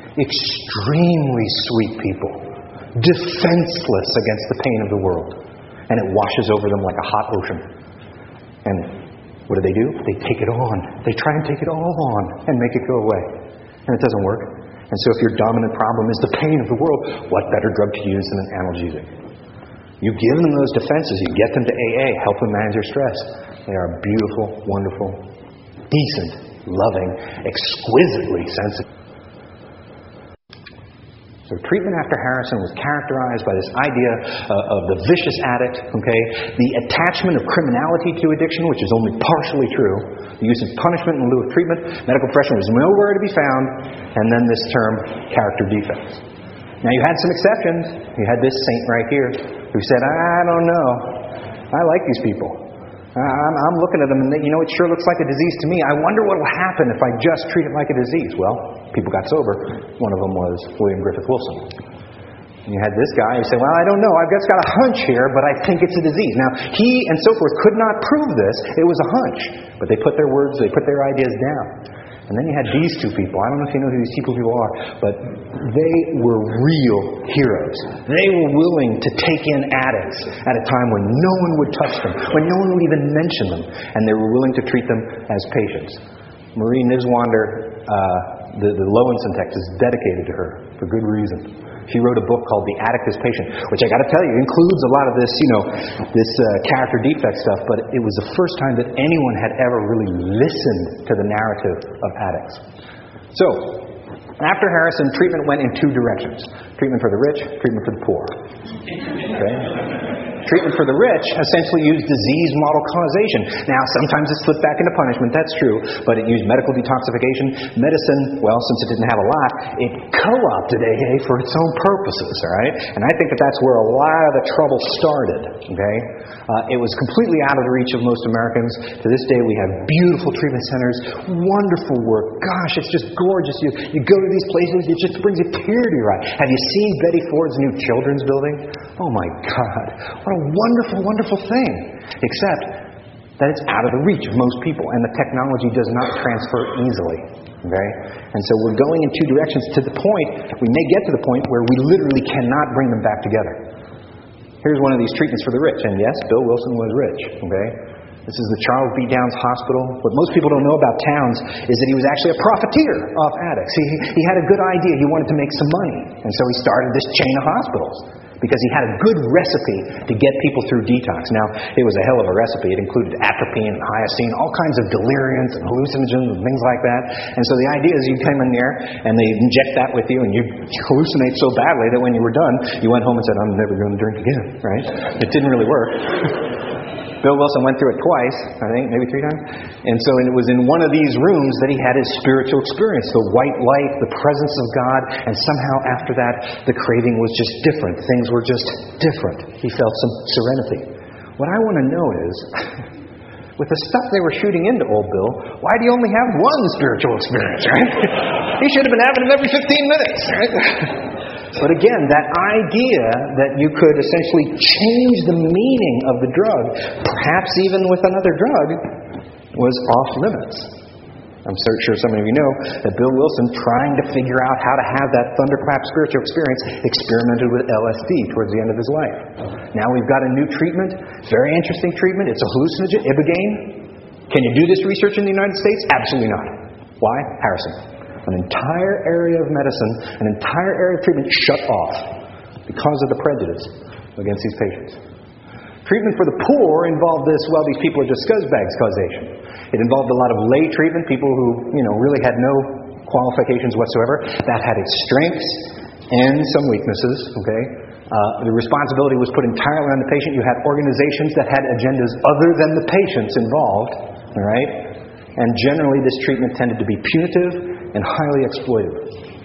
extremely sweet people. Defenseless against the pain of the world. And it washes over them like a hot ocean. And what do they do? They take it on. They try and take it all on and make it go away. and it doesn't work. And so if your dominant problem is the pain of the world, what better drug to use than an analgesic? You give them those defenses. You get them to A A, help them manage their stress. They are beautiful, wonderful, decent, loving, exquisitely sensitive. So treatment after Harrison was characterized by this idea uh, of the vicious addict, okay, the attachment of criminality to addiction, which is only partially true, the use of punishment in lieu of treatment, medical profession was nowhere to be found, and then this term, character defects. Now you had some exceptions. You had this saint right here who said, I don't know, I like these people. I'm, I'm looking at them and they, you know, it sure looks like a disease to me. I wonder what will happen if I just treat it like a disease. Well, people got sober. One of them was William Griffith Wilson. And you had this guy who said, well, I don't know. I've just got a hunch here, but I think it's a disease. Now, he and so forth could not prove this. It was a hunch. But they put their words, they put their ideas down. And then you had these two people. I don't know if you know who these two people are, but they were real heroes. They were willing to take in addicts at a time when no one would touch them, when no one would even mention them, and they were willing to treat them as patients. Marie Nivswander, uh, the, the Lowenson text, is dedicated to her for good reason. She wrote a book called The Addict as Patient, which I got to tell you includes a lot of this, you know, this uh, character defect stuff. But it was the first time that anyone had ever really listened to the narrative of addicts. So, after Harrison, treatment went in two directions: treatment for the rich, treatment for the poor. Okay. Treatment for the rich essentially used disease model causation. Now, sometimes it slipped back into punishment, that's true, but it used medical detoxification. Medicine, well, since it didn't have a lot, it co-opted A A for its own purposes, all right? And I think that that's where a lot of the trouble started, okay? Uh, it was completely out of the reach of most Americans. To this day, we have beautiful treatment centers, wonderful work. Gosh, it's just gorgeous. You, you go to these places, it just brings a tear to your eye. Have you seen Betty Ford's new children's building? Oh my God, what a wonderful, wonderful thing. Except that it's out of the reach of most people, and the technology does not transfer easily. Okay? And so we're going in two directions to the point, we may get to the point where we literally cannot bring them back together. Here's one of these treatments for the rich, and yes, Bill Wilson was rich. Okay? This is the Charles B. Downs Hospital. What most people don't know about Towns is that he was actually a profiteer of addicts. He, he had a good idea. He wanted to make some money. And so he started this chain of hospitals because he had a good recipe to get people through detox. Now, it was a hell of a recipe. It included atropine and hyoscine, all kinds of deliriants and hallucinogens and things like that. And so the idea is you come in there and they inject that with you and you hallucinate so badly that when you were done, you went home and said, I'm never going to drink again, right? It didn't really work. Bill Wilson went through it twice, I think, maybe three times. And so it was in one of these rooms that he had his spiritual experience, the white light, the presence of God, and somehow after that, the craving was just different. Things were just different. He felt some serenity. What I want to know is, with the stuff they were shooting into old Bill, why do you only have one spiritual experience, right? He should have been having them every fifteen minutes, right? But again, that idea that you could essentially change the meaning of the drug, perhaps even with another drug, was off limits. I'm so sure some of you know that Bill Wilson, trying to figure out how to have that thunderclap spiritual experience, experimented with L S D towards the end of his life. Now we've got a new treatment, very interesting treatment. It's a hallucinogen, Ibogaine. Can you do this research in the United States? Absolutely not. Why? Harrison. An entire area of medicine, an entire area of treatment shut off because of the prejudice against these patients. Treatment for the poor involved this, well, these people are just scuzzbags causation. It involved a lot of lay treatment, people who, you know, really had no qualifications whatsoever. That had its strengths and some weaknesses, okay? Uh, the responsibility was put entirely on the patient. You had organizations that had agendas other than the patients involved, all right? And generally this treatment tended to be punitive and highly exploitive.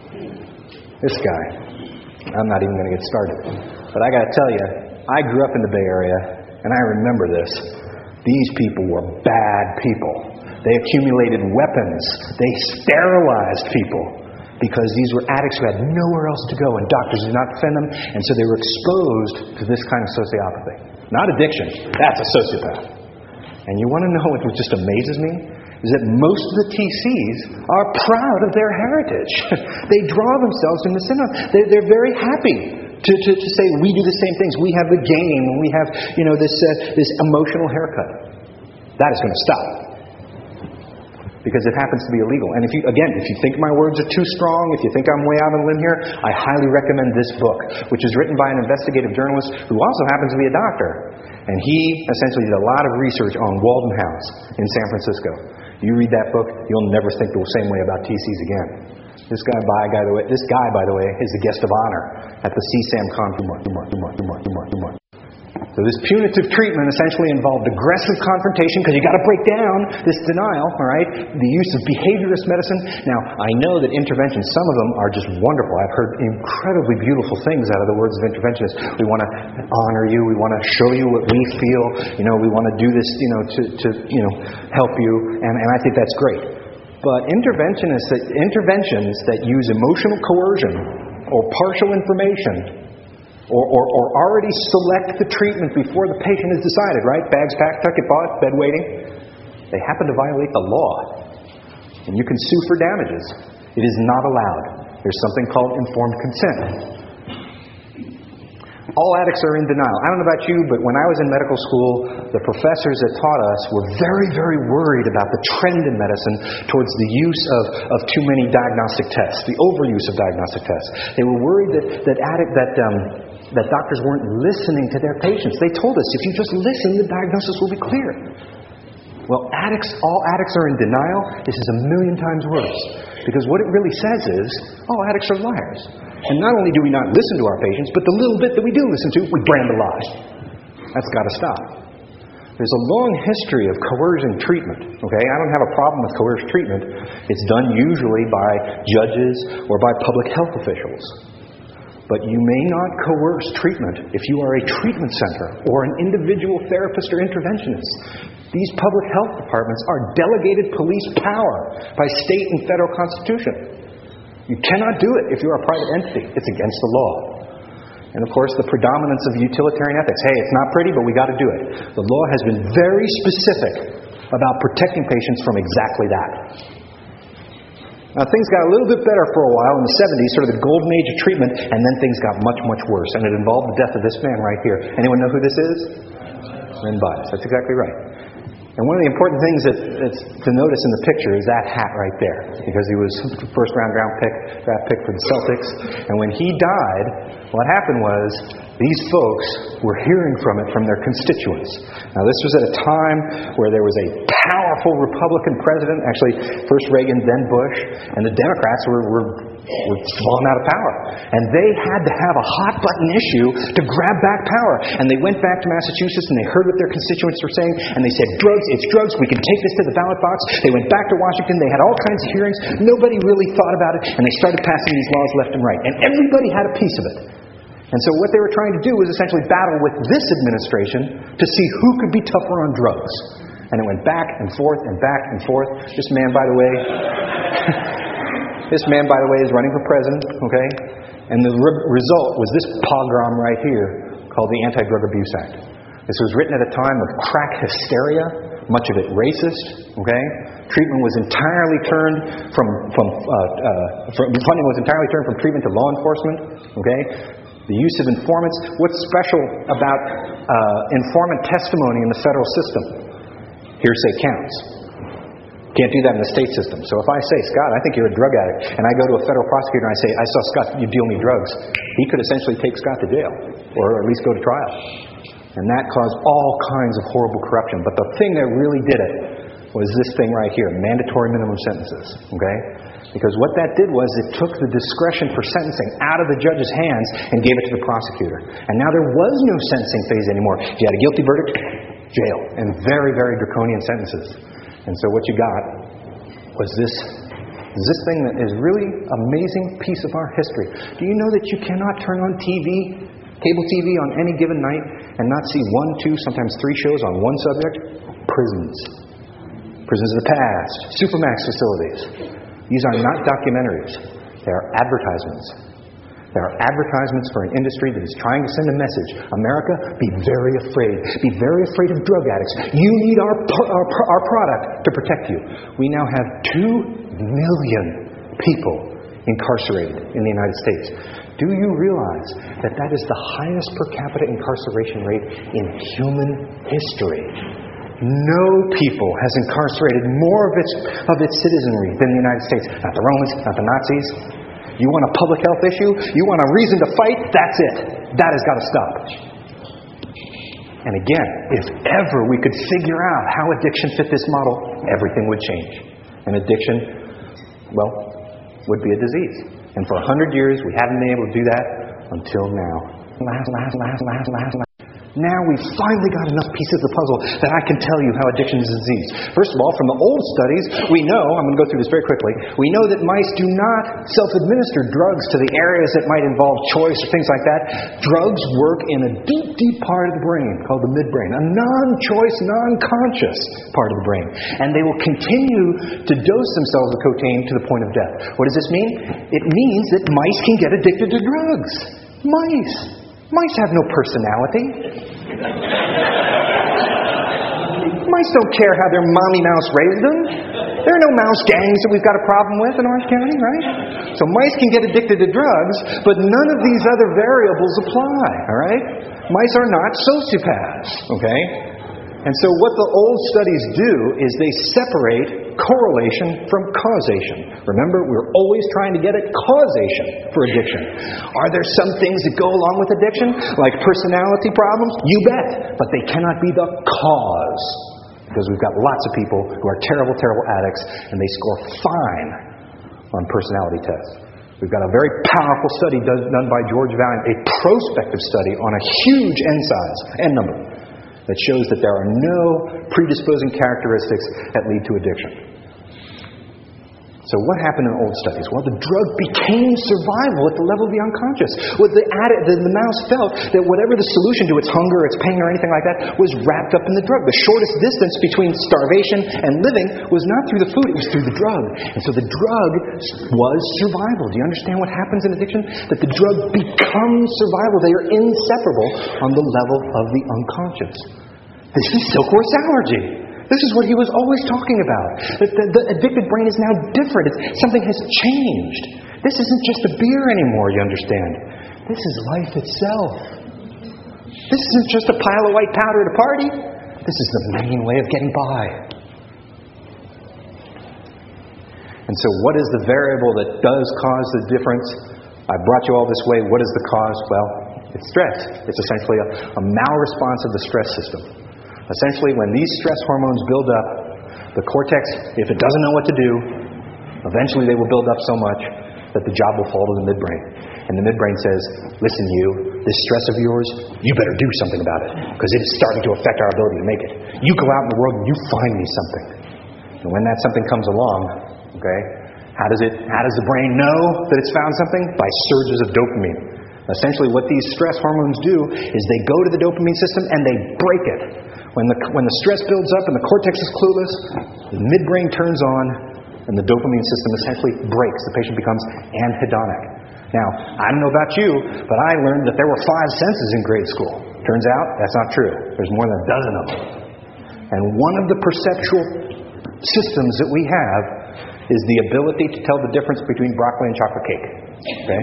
This guy, I'm not even going to get started. But I got to tell you, I grew up in the Bay Area, and I remember this. These people were bad people. They accumulated weapons. They sterilized people because these were addicts who had nowhere else to go, and doctors did not defend them, and so they were exposed to this kind of sociopathy. Not addiction. That's a sociopath. And you want to know what just amazes me? Is that most of the T Cs are proud of their heritage. They draw themselves from the synagogue. They're, they're very happy to, to, to say, we do the same things. We have the game. We have, you know, this, uh, this emotional haircut. That is going to stop. because it happens to be illegal. And if you, again, if you think my words are too strong, if you think I'm way out on a limb here, I highly recommend this book, which is written by an investigative journalist who also happens to be a doctor. And he essentially did a lot of research on Walden House in San Francisco. You read that book, you'll never think the same way about T Cs again. This guy, by, guy, the way, this guy, by the way, is the guest of honor at the C SAM conference. So this punitive treatment essentially involved aggressive confrontation, because you got to break down this denial, all right? The use of behaviorist medicine. Now, I know that interventions, some of them are just wonderful. I've heard incredibly beautiful things out of the words of interventionists. We want to honor you. We want to show you what we feel. You know, we want to do this, you know, to, to you know, help you. And, and I think that's great. But interventionists, that, interventions that use emotional coercion or partial information, Or, or, or already select the treatment before the patient is decided, right? Bags packed, tuck it bought, bed waiting. They happen to violate the law. And you can sue for damages. It is not allowed. There's something called informed consent. All addicts are in denial. I don't know about you, but when I was in medical school, the professors that taught us were very, very worried about the trend in medicine towards the use of, of too many diagnostic tests, the overuse of diagnostic tests. They were worried that that addict that um, that doctors weren't listening to their patients. They told us, if you just listen, the diagnosis will be clear. Well, addicts, all addicts are in denial. This is a million times worse. Because what it really says is, all addicts are liars. And not only do we not listen to our patients, but the little bit that we do listen to, we brand a lie. That's got to stop. There's a long history of coercion treatment. Okay, I don't have a problem with coerced treatment. It's done usually by judges or by public health officials. But you may not coerce treatment if you are a treatment center or an individual therapist or interventionist. These public health departments are delegated police power by state and federal constitution. You cannot do it if you're a private entity. It's against the law. And of course, the predominance of utilitarian ethics. Hey, it's not pretty, but we got to do it. The law has been very specific about protecting patients from exactly that. Now, things got a little bit better for a while in the seventies, sort of the golden age of treatment, and then things got much, much worse. And it involved the death of this man right here. Anyone know who this is? Len Bias. That's exactly right. And one of the important things that, that's to notice in the picture is that hat right there, because he was first round round pick, draft pick for the Celtics. And when he died, what happened was these folks were hearing from it from their constituents. Now, this was at a time where there was a powerful Republican president, actually first Reagan, then Bush, and the Democrats were, were, were falling out of power. And they had to have a hot-button issue to grab back power. And they went back to Massachusetts and they heard what their constituents were saying, and they said, drugs, it's drugs, we can take this to the ballot box. They went back to Washington, they had all kinds of hearings, nobody really thought about it, and they started passing these laws left and right. And everybody had a piece of it. And so what they were trying to do was essentially battle with this administration to see who could be tougher on drugs. And it went back and forth and back and forth. This man, by the way, this man, by the way, is running for president, okay? And the re- result was this pogrom right here called the Anti-Drug Abuse Act. This was written at a time of crack hysteria, much of it racist, okay? Treatment was entirely turned from, from, uh, uh, from funding was entirely turned from treatment to law enforcement, okay? The use of informants. What's special about uh, informant testimony in the federal system? Hearsay counts. Can't do that in the state system. So if I say, Scott, I think you're a drug addict, and I go to a federal prosecutor and I say, I saw Scott, you deal me drugs, he could essentially take Scott to jail, or at least go to trial. And that caused all kinds of horrible corruption. But the thing that really did it was this thing right here, mandatory minimum sentences. Okay? Because what that did was it took the discretion for sentencing out of the judge's hands and gave it to the prosecutor. And now there was no sentencing phase anymore. If you had a guilty verdict, jail. And very, very draconian sentences. And so what you got was this, this thing that is really amazing piece of our history. Do you know that you cannot turn on T V, cable T V on any given night and not see one, two, sometimes three shows on one subject? Prisons. Prisons of the past. Supermax facilities. These are not documentaries. They are advertisements. They are advertisements for an industry that is trying to send a message. America, be very afraid. Be very afraid of drug addicts. You need our, our, our product to protect you. We now have two million people incarcerated in the United States. Do you realize that that is the highest per capita incarceration rate in human history? No people has incarcerated more of its, of its citizenry than the United States. Not the Romans, not the Nazis. You want a public health issue? You want a reason to fight? That's it. That has got to stop. And again, if ever we could figure out how addiction fit this model, everything would change. And addiction, well, would be a disease. And for a hundred years, we haven't been able to do that until now. Last, last, last, last, last, last. Now we've finally got enough pieces of the puzzle that I can tell you how addiction is a disease. First of all, from the old studies, we know, I'm going to go through this very quickly, we know that mice do not self-administer drugs to the areas that might involve choice or things like that. Drugs work in a deep, deep part of the brain called the midbrain, a non-choice, non-conscious part of the brain. And they will continue to dose themselves with cocaine to the point of death. What does this mean? It means that mice can get addicted to drugs. Mice. Mice have no personality. Mice don't care how their mommy mouse raised them. There are no mouse gangs that we've got a problem with in Orange County, right? So mice can get addicted to drugs, but none of these other variables apply, all right? Mice are not sociopaths, okay? And so what the old studies do is they separate correlation from causation. Remember, we're always trying to get at causation for addiction. Are there some things that go along with addiction, like personality problems? You bet. But they cannot be the cause. Because we've got lots of people who are terrible, terrible addicts, and they score fine on personality tests. We've got a very powerful study done by George Valiant, a prospective study on a huge N size, N number, that shows that there are no predisposing characteristics that lead to addiction. So what happened in old studies? Well, the drug became survival at the level of the unconscious. Well, the, addict, the, the mouse felt that whatever the solution to its hunger, its pain, or anything like that was wrapped up in the drug. The shortest distance between starvation and living was not through the food, it was through the drug. And so the drug was survival. Do you understand what happens in addiction? That the drug becomes survival. They are inseparable on the level of the unconscious. This is Silkworth's allergy. This is what he was always talking about. That the, the addicted brain is now different. It's, something has changed. This isn't just a beer anymore, you understand. This is life itself. This isn't just a pile of white powder at a party. This is the main way of getting by. And so what is the variable that does cause the difference? I brought you all this way. What is the cause? Well, it's stress. It's essentially a, a malresponse of the stress system. Essentially, when these stress hormones build up, the cortex, if it doesn't know what to do, eventually they will build up so much that the job will fall to the midbrain. And the midbrain says, listen, you, this stress of yours, you better do something about it, because it is starting to affect our ability to make it. You go out in the world and you find me something. And when that something comes along, okay, how does it? How does the brain know that it's found something? By surges of dopamine. Essentially, what these stress hormones do is they go to the dopamine system and they break it. When the, when the stress builds up and the cortex is clueless, the midbrain turns on and the dopamine system essentially breaks. The patient becomes anhedonic. Now, I don't know about you, but I learned that there were five senses in grade school. Turns out that's not true. There's more than a dozen of them. And one of the perceptual systems that we have is the ability to tell the difference between broccoli and chocolate cake. Okay?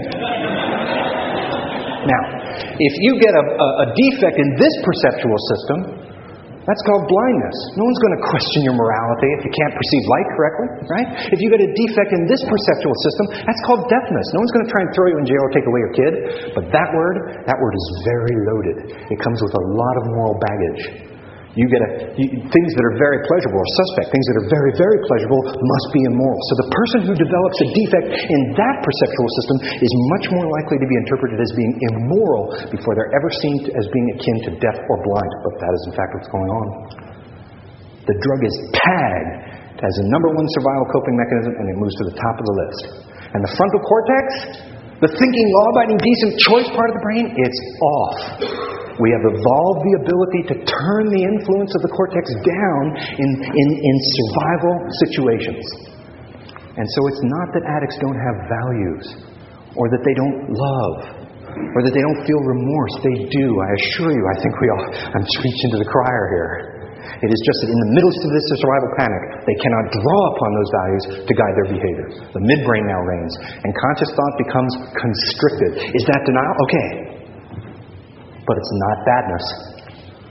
Now, if you get a, a, a defect in this perceptual system, that's called blindness. No one's going to question your morality if you can't perceive light correctly, right? If you get a defect in this perceptual system, that's called deafness. No one's going to try and throw you in jail or take away your kid. But that word, that word is very loaded. It comes with a lot of moral baggage. You get a, you, things that are very pleasurable are suspect. Things that are very, very pleasurable must be immoral. So the person who develops a defect in that perceptual system is much more likely to be interpreted as being immoral before they're ever seen as being akin to deaf or blind. But that is in fact what's going on. The drug is tagged as a number one survival coping mechanism, and it moves to the top of the list. And the frontal cortex, the thinking, law-abiding, decent choice part of the brain, it's off. We have evolved the ability to turn the influence of the cortex down in, in, in survival situations. And so it's not that addicts don't have values, or that they don't love, or that they don't feel remorse. They do. I assure you, I think we all, I'm preaching to the crier here. It is just that in the middle of this survival panic, they cannot draw upon those values to guide their behavior. The midbrain now reigns, and conscious thought becomes constricted. Is that denial? Okay. But it's not badness.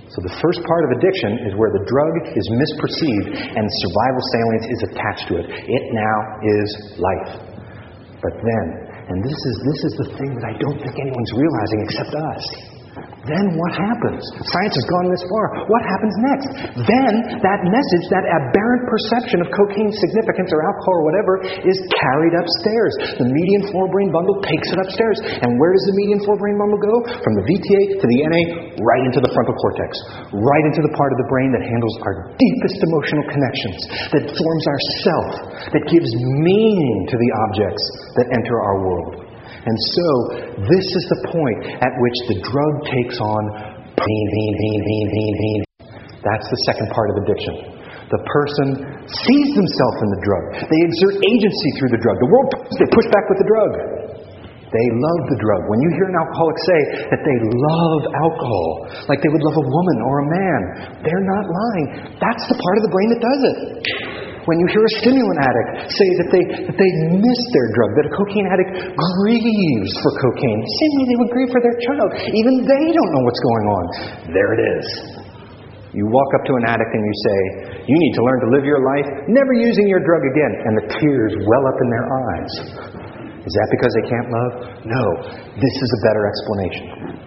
So the first part of addiction is where the drug is misperceived and survival salience is attached to it. It now is life. But then, and this is this is the thing that I don't think anyone's realizing except us. Then what happens? Science has gone this far. What happens next? Then that message, that aberrant perception of cocaine's significance or alcohol or whatever is carried upstairs. The median forebrain bundle takes it upstairs. And where does the median forebrain bundle go? From the V T A to the N A, right into the frontal cortex. Right into the part of the brain that handles our deepest emotional connections, that forms our self, that gives meaning to the objects that enter our world. And so, this is the point at which the drug takes on pain, pain, pain, pain, pain, pain. That's the second part of addiction. The person sees themselves in the drug. They exert agency through the drug. The world, they push back with the drug. They love the drug. When you hear an alcoholic say that they love alcohol, like they would love a woman or a man, they're not lying. That's the part of the brain that does it. When you hear a stimulant addict say that they that they miss their drug, that a cocaine addict grieves for cocaine, same way they would grieve for their child. Even they don't know what's going on. There it is. You walk up to an addict and you say, you need to learn to live your life never using your drug again. And the tears well up in their eyes. Is that because they can't love? No. This is a better explanation.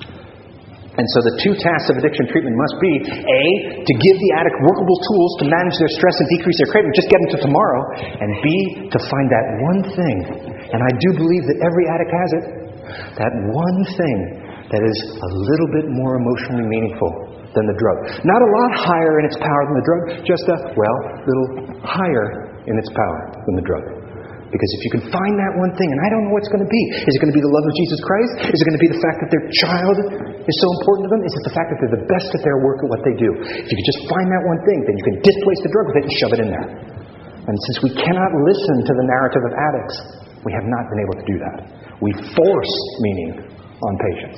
And so the two tasks of addiction treatment must be, A, to give the addict workable tools to manage their stress and decrease their craving, just get them to tomorrow, and B, to find that one thing, and I do believe that every addict has it, that one thing that is a little bit more emotionally meaningful than the drug. Not a lot higher in its power than the drug, just a, well, little higher in its power than the drug. Because if you can find that one thing, and I don't know what it's going to be. Is it going to be the love of Jesus Christ? Is it going to be the fact that their child is so important to them? Is it the fact that they're the best at their work at what they do? If you could just find that one thing, then you can displace the drug with it and shove it in there. And since we cannot listen to the narrative of addicts, we have not been able to do that. We force meaning on patients.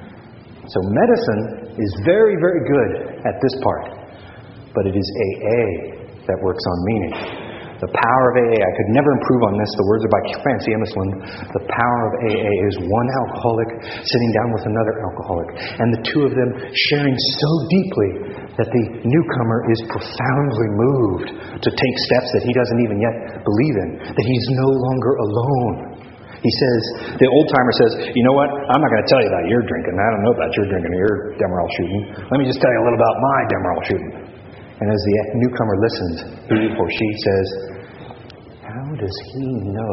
So medicine is very, very good at this part. But it is A A that works on meaning. The power of A A, I could never improve on this. The words are by Francie Emerson. The power of A A is one alcoholic sitting down with another alcoholic, and the two of them sharing so deeply that the newcomer is profoundly moved to take steps that he doesn't even yet believe in, that he's no longer alone. He says, the old-timer says, you know what, I'm not going to tell you about your drinking. I don't know about your drinking or your Demerol shooting. Let me just tell you a little about my Demerol shooting. And as the newcomer listens, he or she says, how does he know?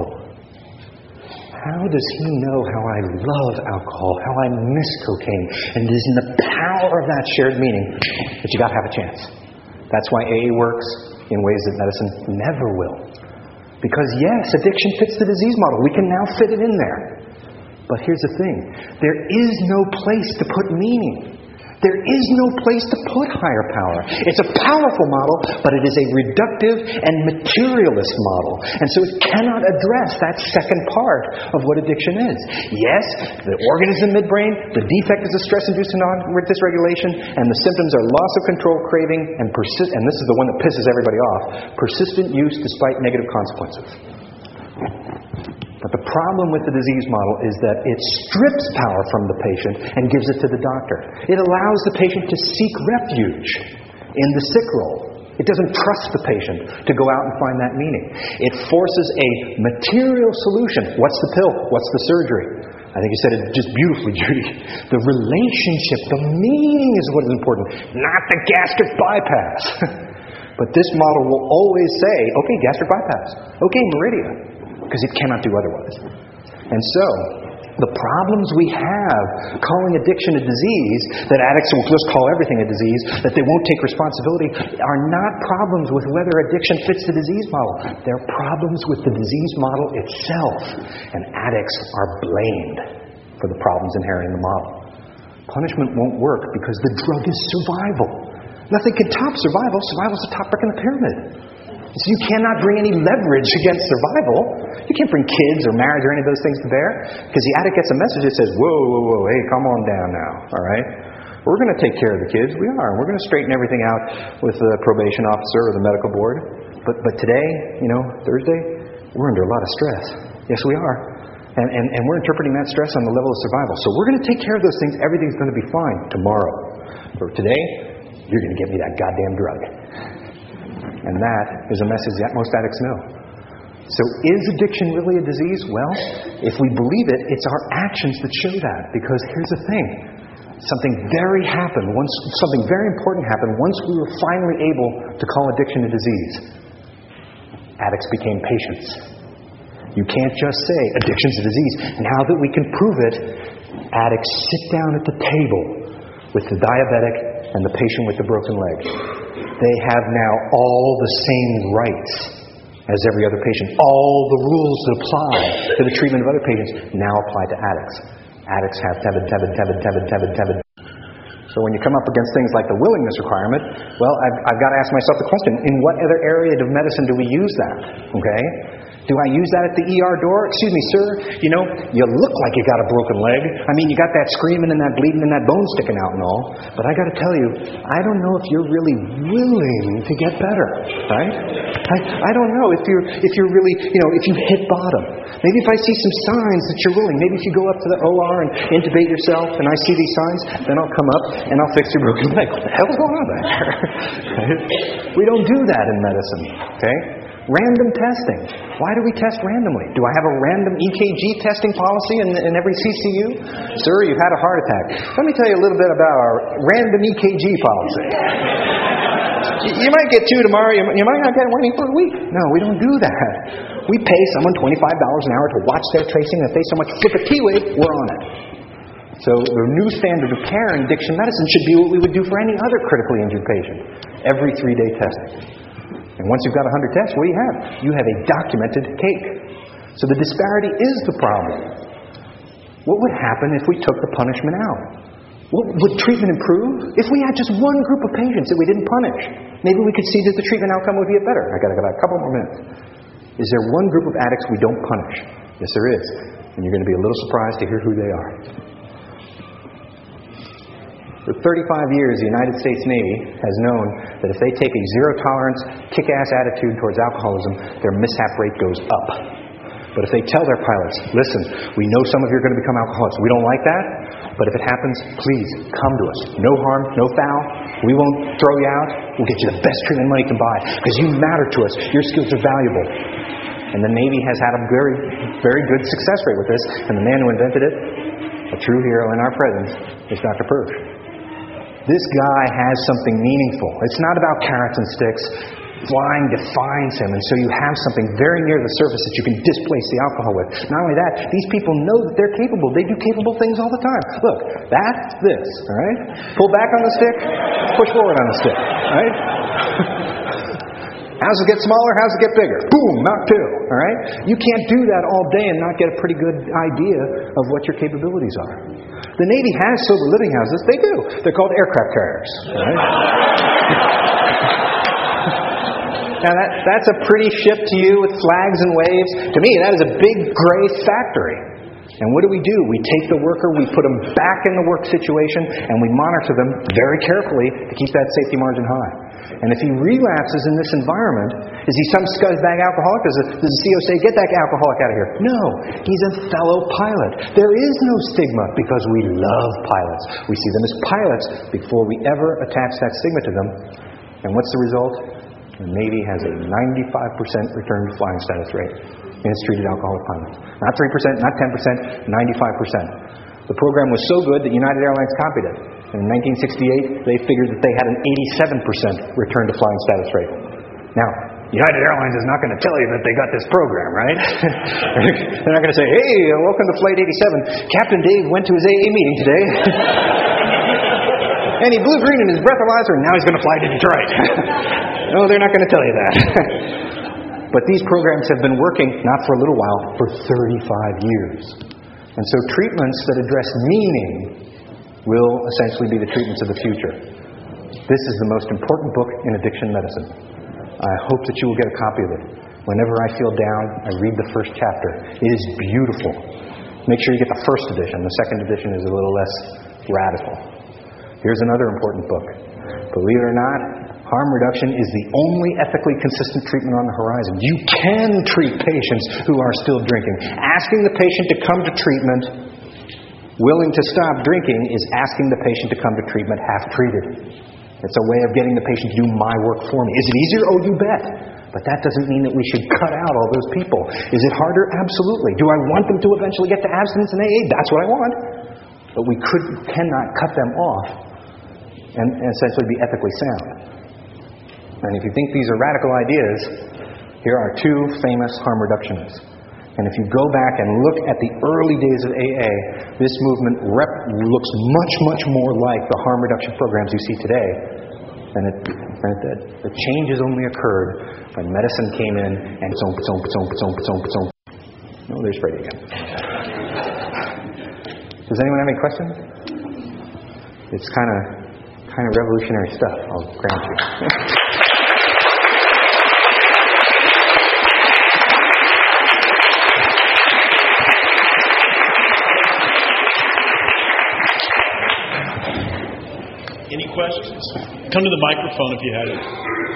How does he know how I love alcohol, how I miss cocaine? And it is in the power of that shared meaning that you got to have a chance. That's why A A works in ways that medicine never will. Because yes, addiction fits the disease model. We can now fit it in there. But here's the thing. There is no place to put meaning. There is no place to put higher power. It's a powerful model, but it is a reductive and materialist model. And so it cannot address that second part of what addiction is. Yes, the organ is in midbrain, the defect is a stress-induced dysregulation, and the symptoms are loss of control, craving, and persist. And this is the one that pisses everybody off, persistent use despite negative consequences. But the problem with the disease model is that it strips power from the patient and gives it to the doctor. It allows the patient to seek refuge in the sick role. It doesn't trust the patient to go out and find that meaning. It forces a material solution. What's the pill? What's the surgery? I think you said it just beautifully, Judy. The relationship, the meaning is what is important, not the gastric bypass. But this model will always say, okay, gastric bypass. Okay, Meridia. Because it cannot do otherwise. And so, the problems we have calling addiction a disease, that addicts will just call everything a disease, that they won't take responsibility, are not problems with whether addiction fits the disease model. They're problems with the disease model itself. And addicts are blamed for the problems inherent in the model. Punishment won't work because the drug is survival. Nothing can top survival. Survival's the top brick in the pyramid. So you cannot bring any leverage against survival. You can't bring kids or marriage or any of those things to bear. Because the addict gets a message that says, whoa, whoa, whoa, hey, come on down now, all right? We're going to take care of the kids. We are. We're going to straighten everything out with the probation officer or the medical board. But but today, you know, Thursday, we're under a lot of stress. Yes, we are. And, and, and we're interpreting that stress on the level of survival. So we're going to take care of those things. Everything's going to be fine tomorrow. For today, you're going to get me that goddamn drug. And that is a message that most addicts know. So is addiction really a disease? Well, if we believe it, it's our actions that show that. Because here's the thing. Something very happened, once something very important happened once we were finally able to call addiction a disease. Addicts became patients. You can't just say addiction's a disease. Now that we can prove it, addicts sit down at the table with the diabetic and the patient with the broken leg. They have now all the same rights as every other patient. All the rules that apply to the treatment of other patients now apply to addicts. Addicts have debit, debit, debit, debit, debit, debit. So when you come up against things like the willingness requirement, well, I've, I've got to ask myself the question, in what other area of medicine do we use that? Okay? Do I use that at the E R door? Excuse me, sir, you know, you look like you got a broken leg. I mean, you got that screaming and that bleeding and that bone sticking out and all. But I got to tell you, I don't know if you're really willing to get better, right? I, I don't know if you're if you're really, you know, if you hit bottom. Maybe if I see some signs that you're willing, maybe if you go up to the O R and intubate yourself and I see these signs, then I'll come up and I'll fix your broken leg. What the hell's going on back there? Right? We don't do that in medicine, okay? Random testing. Why do we test randomly? Do I have a random E K G testing policy in, in every C C U? Sir, you've had a heart attack. Let me tell you a little bit about our random E K G policy. you, you might get two tomorrow. You, you might not get one for a week. No, we don't do that. We pay someone twenty-five dollars an hour to watch their tracing, and if they so much flip a T-wave, we're on it. So the new standard of care in addiction medicine should be what we would do for any other critically injured patient. Every three-day testing. And once you've got one hundred tests, what do you have? You have a documented cake. So the disparity is the problem. What would happen if we took the punishment out? What, would treatment improve? If we had just one group of patients that we didn't punish, maybe we could see that the treatment outcome would get better. I got to go back a couple more minutes. Is there one group of addicts we don't punish? Yes, there is. And you're going to be a little surprised to hear who they are. For thirty-five years, the United States Navy has known that if they take a zero-tolerance, kick-ass attitude towards alcoholism, their mishap rate goes up. But if they tell their pilots, listen, we know some of you are going to become alcoholics. We don't like that, but if it happens, please come to us. No harm, no foul. We won't throw you out. We'll get you the best treatment money can buy because you matter to us. Your skills are valuable. And the Navy has had a very, very good success rate with this. And the man who invented it, a true hero in our presence, is Doctor Persh. This guy has something meaningful. It's not about carrots and sticks. Flying defines him, and so you have something very near the surface that you can displace the alcohol with. Not only that, these people know that they're capable. They do capable things all the time. Look, that's this, all right? Pull back on the stick, push forward on the stick, all right? How's it get smaller? How's it get bigger? Boom, Mach two, all right? You can't do that all day and not get a pretty good idea of what your capabilities are. The Navy has sober living houses. They do. They're called aircraft carriers, all right? Now, that, that's a pretty ship to you with flags and waves. To me, that is a big gray factory. And what do we do? We take the worker, we put them back in the work situation, and we monitor them very carefully to keep that safety margin high. And if he relapses in this environment, is he some scuzzbag alcoholic? Does the, does the C O say, get that alcoholic out of here? No, he's a fellow pilot. There is no stigma because we love pilots. We see them as pilots before we ever attach that stigma to them. And what's the result? The Navy has a ninety-five percent return to flying status rate in its treated alcoholic pilots. Not three percent, not ten percent, ninety-five percent. The program was so good that United Airlines copied it. And in nineteen sixty-eight, they figured that they had an eighty-seven percent return to flying status rate. Now, United Airlines is not going to tell you that they got this program, right? They're not going to say, hey, welcome to Flight eighty-seven. Captain Dave went to his A A meeting today. And he blew green in his breathalyzer, and now he's going to fly to Detroit. No, they're not going to tell you that. But these programs have been working, not for a little while, for thirty-five years. And so treatments that address meaning will essentially be the treatments of the future. This is the most important book in addiction medicine. I hope that you will get a copy of it. Whenever I feel down, I read the first chapter. It is beautiful. Make sure you get the first edition. The second edition is a little less radical. Here's another important book. Believe it or not, harm reduction is the only ethically consistent treatment on the horizon. You can treat patients who are still drinking. Asking the patient to come to treatment Willing to stop drinking is asking the patient to come to treatment half-treated. It's a way of getting the patient to do my work for me. Is it easier? Oh, you bet. But that doesn't mean that we should cut out all those people. Is it harder? Absolutely. Do I want them to eventually get to abstinence in A A? That's what I want. But we could, cannot cut them off and, and essentially be ethically sound. And if you think these are radical ideas, here are two famous harm reductionists. And if you go back and look at the early days of A A, this movement rep looks much, much more like the harm reduction programs you see today than it, than it did. The changes only occurred when medicine came in and zonk, zonk, zonk, zonk, zonk, zonk. No, there's Brady again. Does anyone have any questions? It's kind of kind of revolutionary stuff, I'll grant you. Any questions? Come to the microphone if you had it.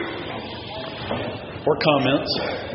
Or comments.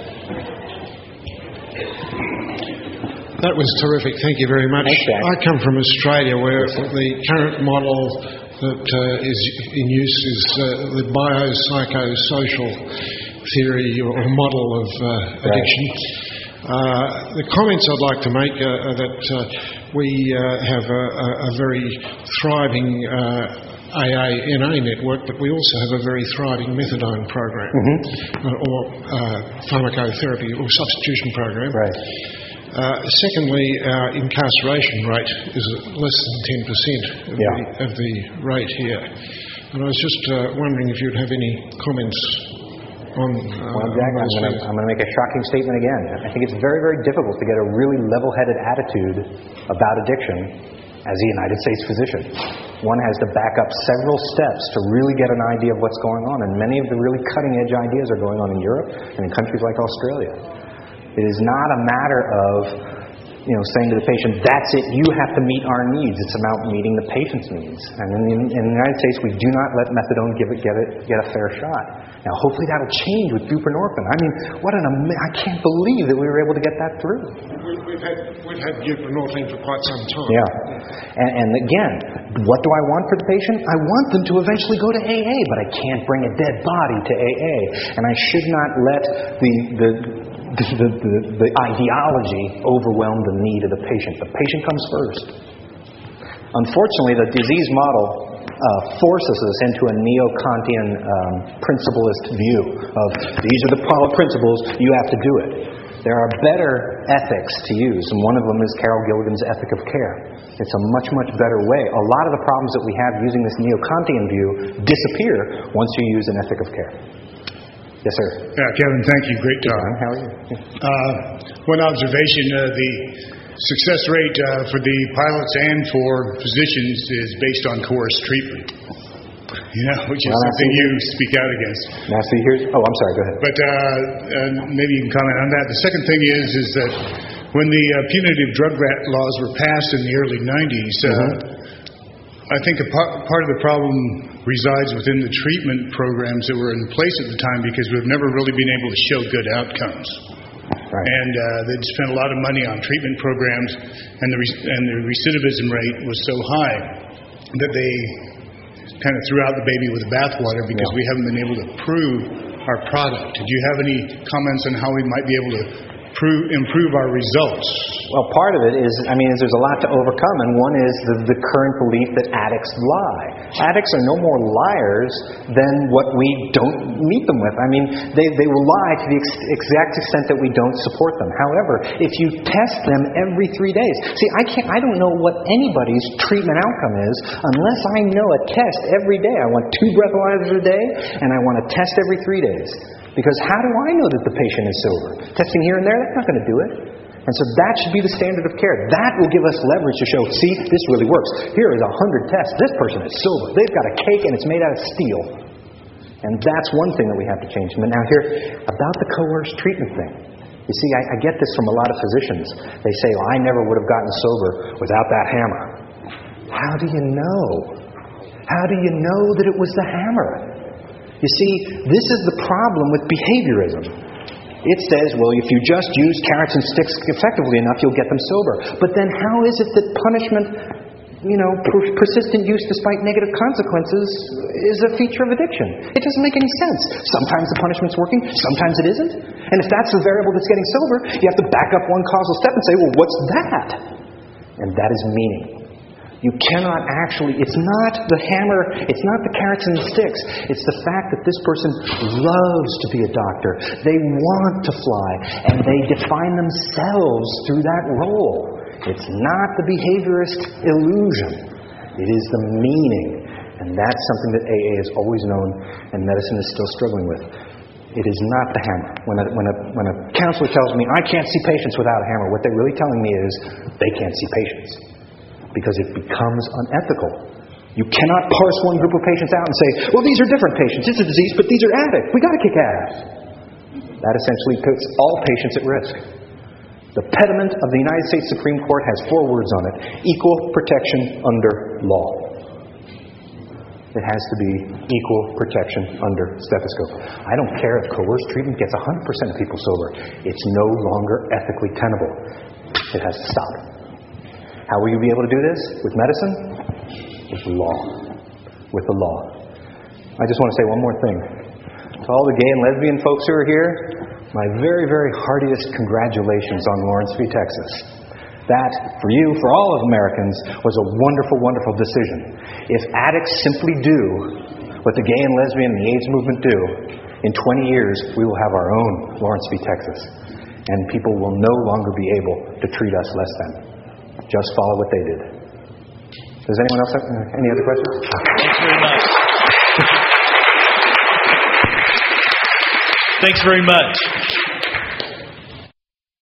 That was terrific. Thank you very much. Thanks, Jack. I come from Australia, where the current model that uh, is in use is uh, the biopsychosocial theory or model of uh, addiction. Right. Uh, the comments I'd like to make uh, are that uh, we uh, have a, a, a very thriving uh, A A N A network, but we also have a very thriving methadone program, mm-hmm. uh, or uh, pharmacotherapy or substitution program. Right. Uh, secondly, our incarceration rate is less than ten percent of, yeah. the, of the rate here. And I was just uh, wondering if you'd have any comments on uh, Well, Jack, I'm going to make a shocking statement again. I think it's very, very difficult to get a really level-headed attitude about addiction as a United States physician. One has to back up several steps to really get an idea of what's going on, and many of the really cutting-edge ideas are going on in Europe and in countries like Australia. It is not a matter of, you know, saying to the patient, that's it, you have to meet our needs. It's about meeting the patient's needs. And in the, in the United States, we do not let methadone give it, get, it, get a fair shot. Now, hopefully that'll change with buprenorphine. I mean, what an ama- I can't believe that we were able to get that through. We've had, we've had buprenorphine for quite some time. Yeah. And, and again, what do I want for the patient? I want them to eventually go to A A, but I can't bring a dead body to A A. And I should not let the... the The, the, the, the ideology overwhelm the need of the patient. The patient comes first. Unfortunately, the disease model uh, forces us into a neo-Kantian um, principlist view of these are the principles, you have to do it. There are better ethics to use, and one of them is Carol Gilligan's ethic of care. It's a much, much better way. A lot of the problems that we have using this neo-Kantian view disappear once you use an ethic of care. Yes, sir. Yeah, Kevin, thank you. Great talk. How are you? Uh, one observation, uh, the success rate uh, for the pilots and for physicians is based on coerced treatment. You know, which is well, something you speak out against. Now, see, here's... Oh, I'm sorry. Go ahead. But uh, uh, maybe you can comment on that. The second thing is, is that when the uh, punitive drug laws were passed in the early nineties, uh, mm-hmm. I think a part, part of the problem resides within the treatment programs that were in place at the time, because we've never really been able to show good outcomes. Right. And uh, they'd spent a lot of money on treatment programs, and the re- and the recidivism rate was so high that they kind of threw out the baby with the bathwater, because yeah. we haven't been able to prove our product. Do you have any comments on how we might be able to Prove, improve our results? Well, part of it is, I mean, is there's a lot to overcome, and one is the, the current belief that addicts lie. Addicts are no more liars than what we don't meet them with. I mean, they, they will lie to the ex- exact extent that we don't support them. However, if you test them every three days, see, I can't, I don't know what anybody's treatment outcome is unless I know a test every day. I want two breathalyzers a day, and I want a test every three days. Because how do I know that the patient is sober? Testing here and there, that's not going to do it. And so that should be the standard of care. That will give us leverage to show, see, this really works. Here is a hundred tests. This person is sober. They've got a cake and it's made out of steel. And that's one thing that we have to change. But now here, about the coerced treatment thing. You see, I, I get this from a lot of physicians. They say, well, I never would have gotten sober without that hammer. How do you know? How do you know that it was the hammer? You see, this is the problem with behaviorism. It says, well, if you just use carrots and sticks effectively enough, you'll get them sober. But then how is it that punishment you know, per- persistent use despite negative consequences is a feature of addiction. It doesn't make any sense. Sometimes the punishment's working, sometimes it isn't. And if that's the variable that's getting sober, you have to back up one causal step and say, well, what's that? And that is meaning. You cannot actually, it's not the hammer, it's not the carrots and the sticks. It's the fact that this person loves to be a doctor. They want to fly, and they define themselves through that role. It's not the behaviorist illusion. It is the meaning. And that's something that A A has always known, and medicine is still struggling with. It is not the hammer. When a, when a, when a counselor tells me, I can't see patients without a hammer, what they're really telling me is, they can't see patients. Because it becomes unethical. You cannot parse one group of patients out and say, well, these are different patients. It's a disease, but these are addicts. We got to kick ass. That essentially puts all patients at risk. The pediment of the United States Supreme Court has four words on it: equal protection under law. It has to be equal protection under stethoscope. I don't care if coerced treatment gets one hundred percent of people sober. It's no longer ethically tenable. It has to stop. How will you be able to do this? With medicine? With the law. With the law. I just want to say one more thing. To all the gay and lesbian folks who are here, my very, very heartiest congratulations on Lawrence v. Texas. That, for you, for all of Americans, was a wonderful, wonderful decision. If addicts simply do what the gay and lesbian and the AIDS movement do, in twenty years, we will have our own Lawrence v. Texas. And people will no longer be able to treat us less than. Just follow what they did. Does anyone else have uh, any other questions? Thanks very much. Thanks very much.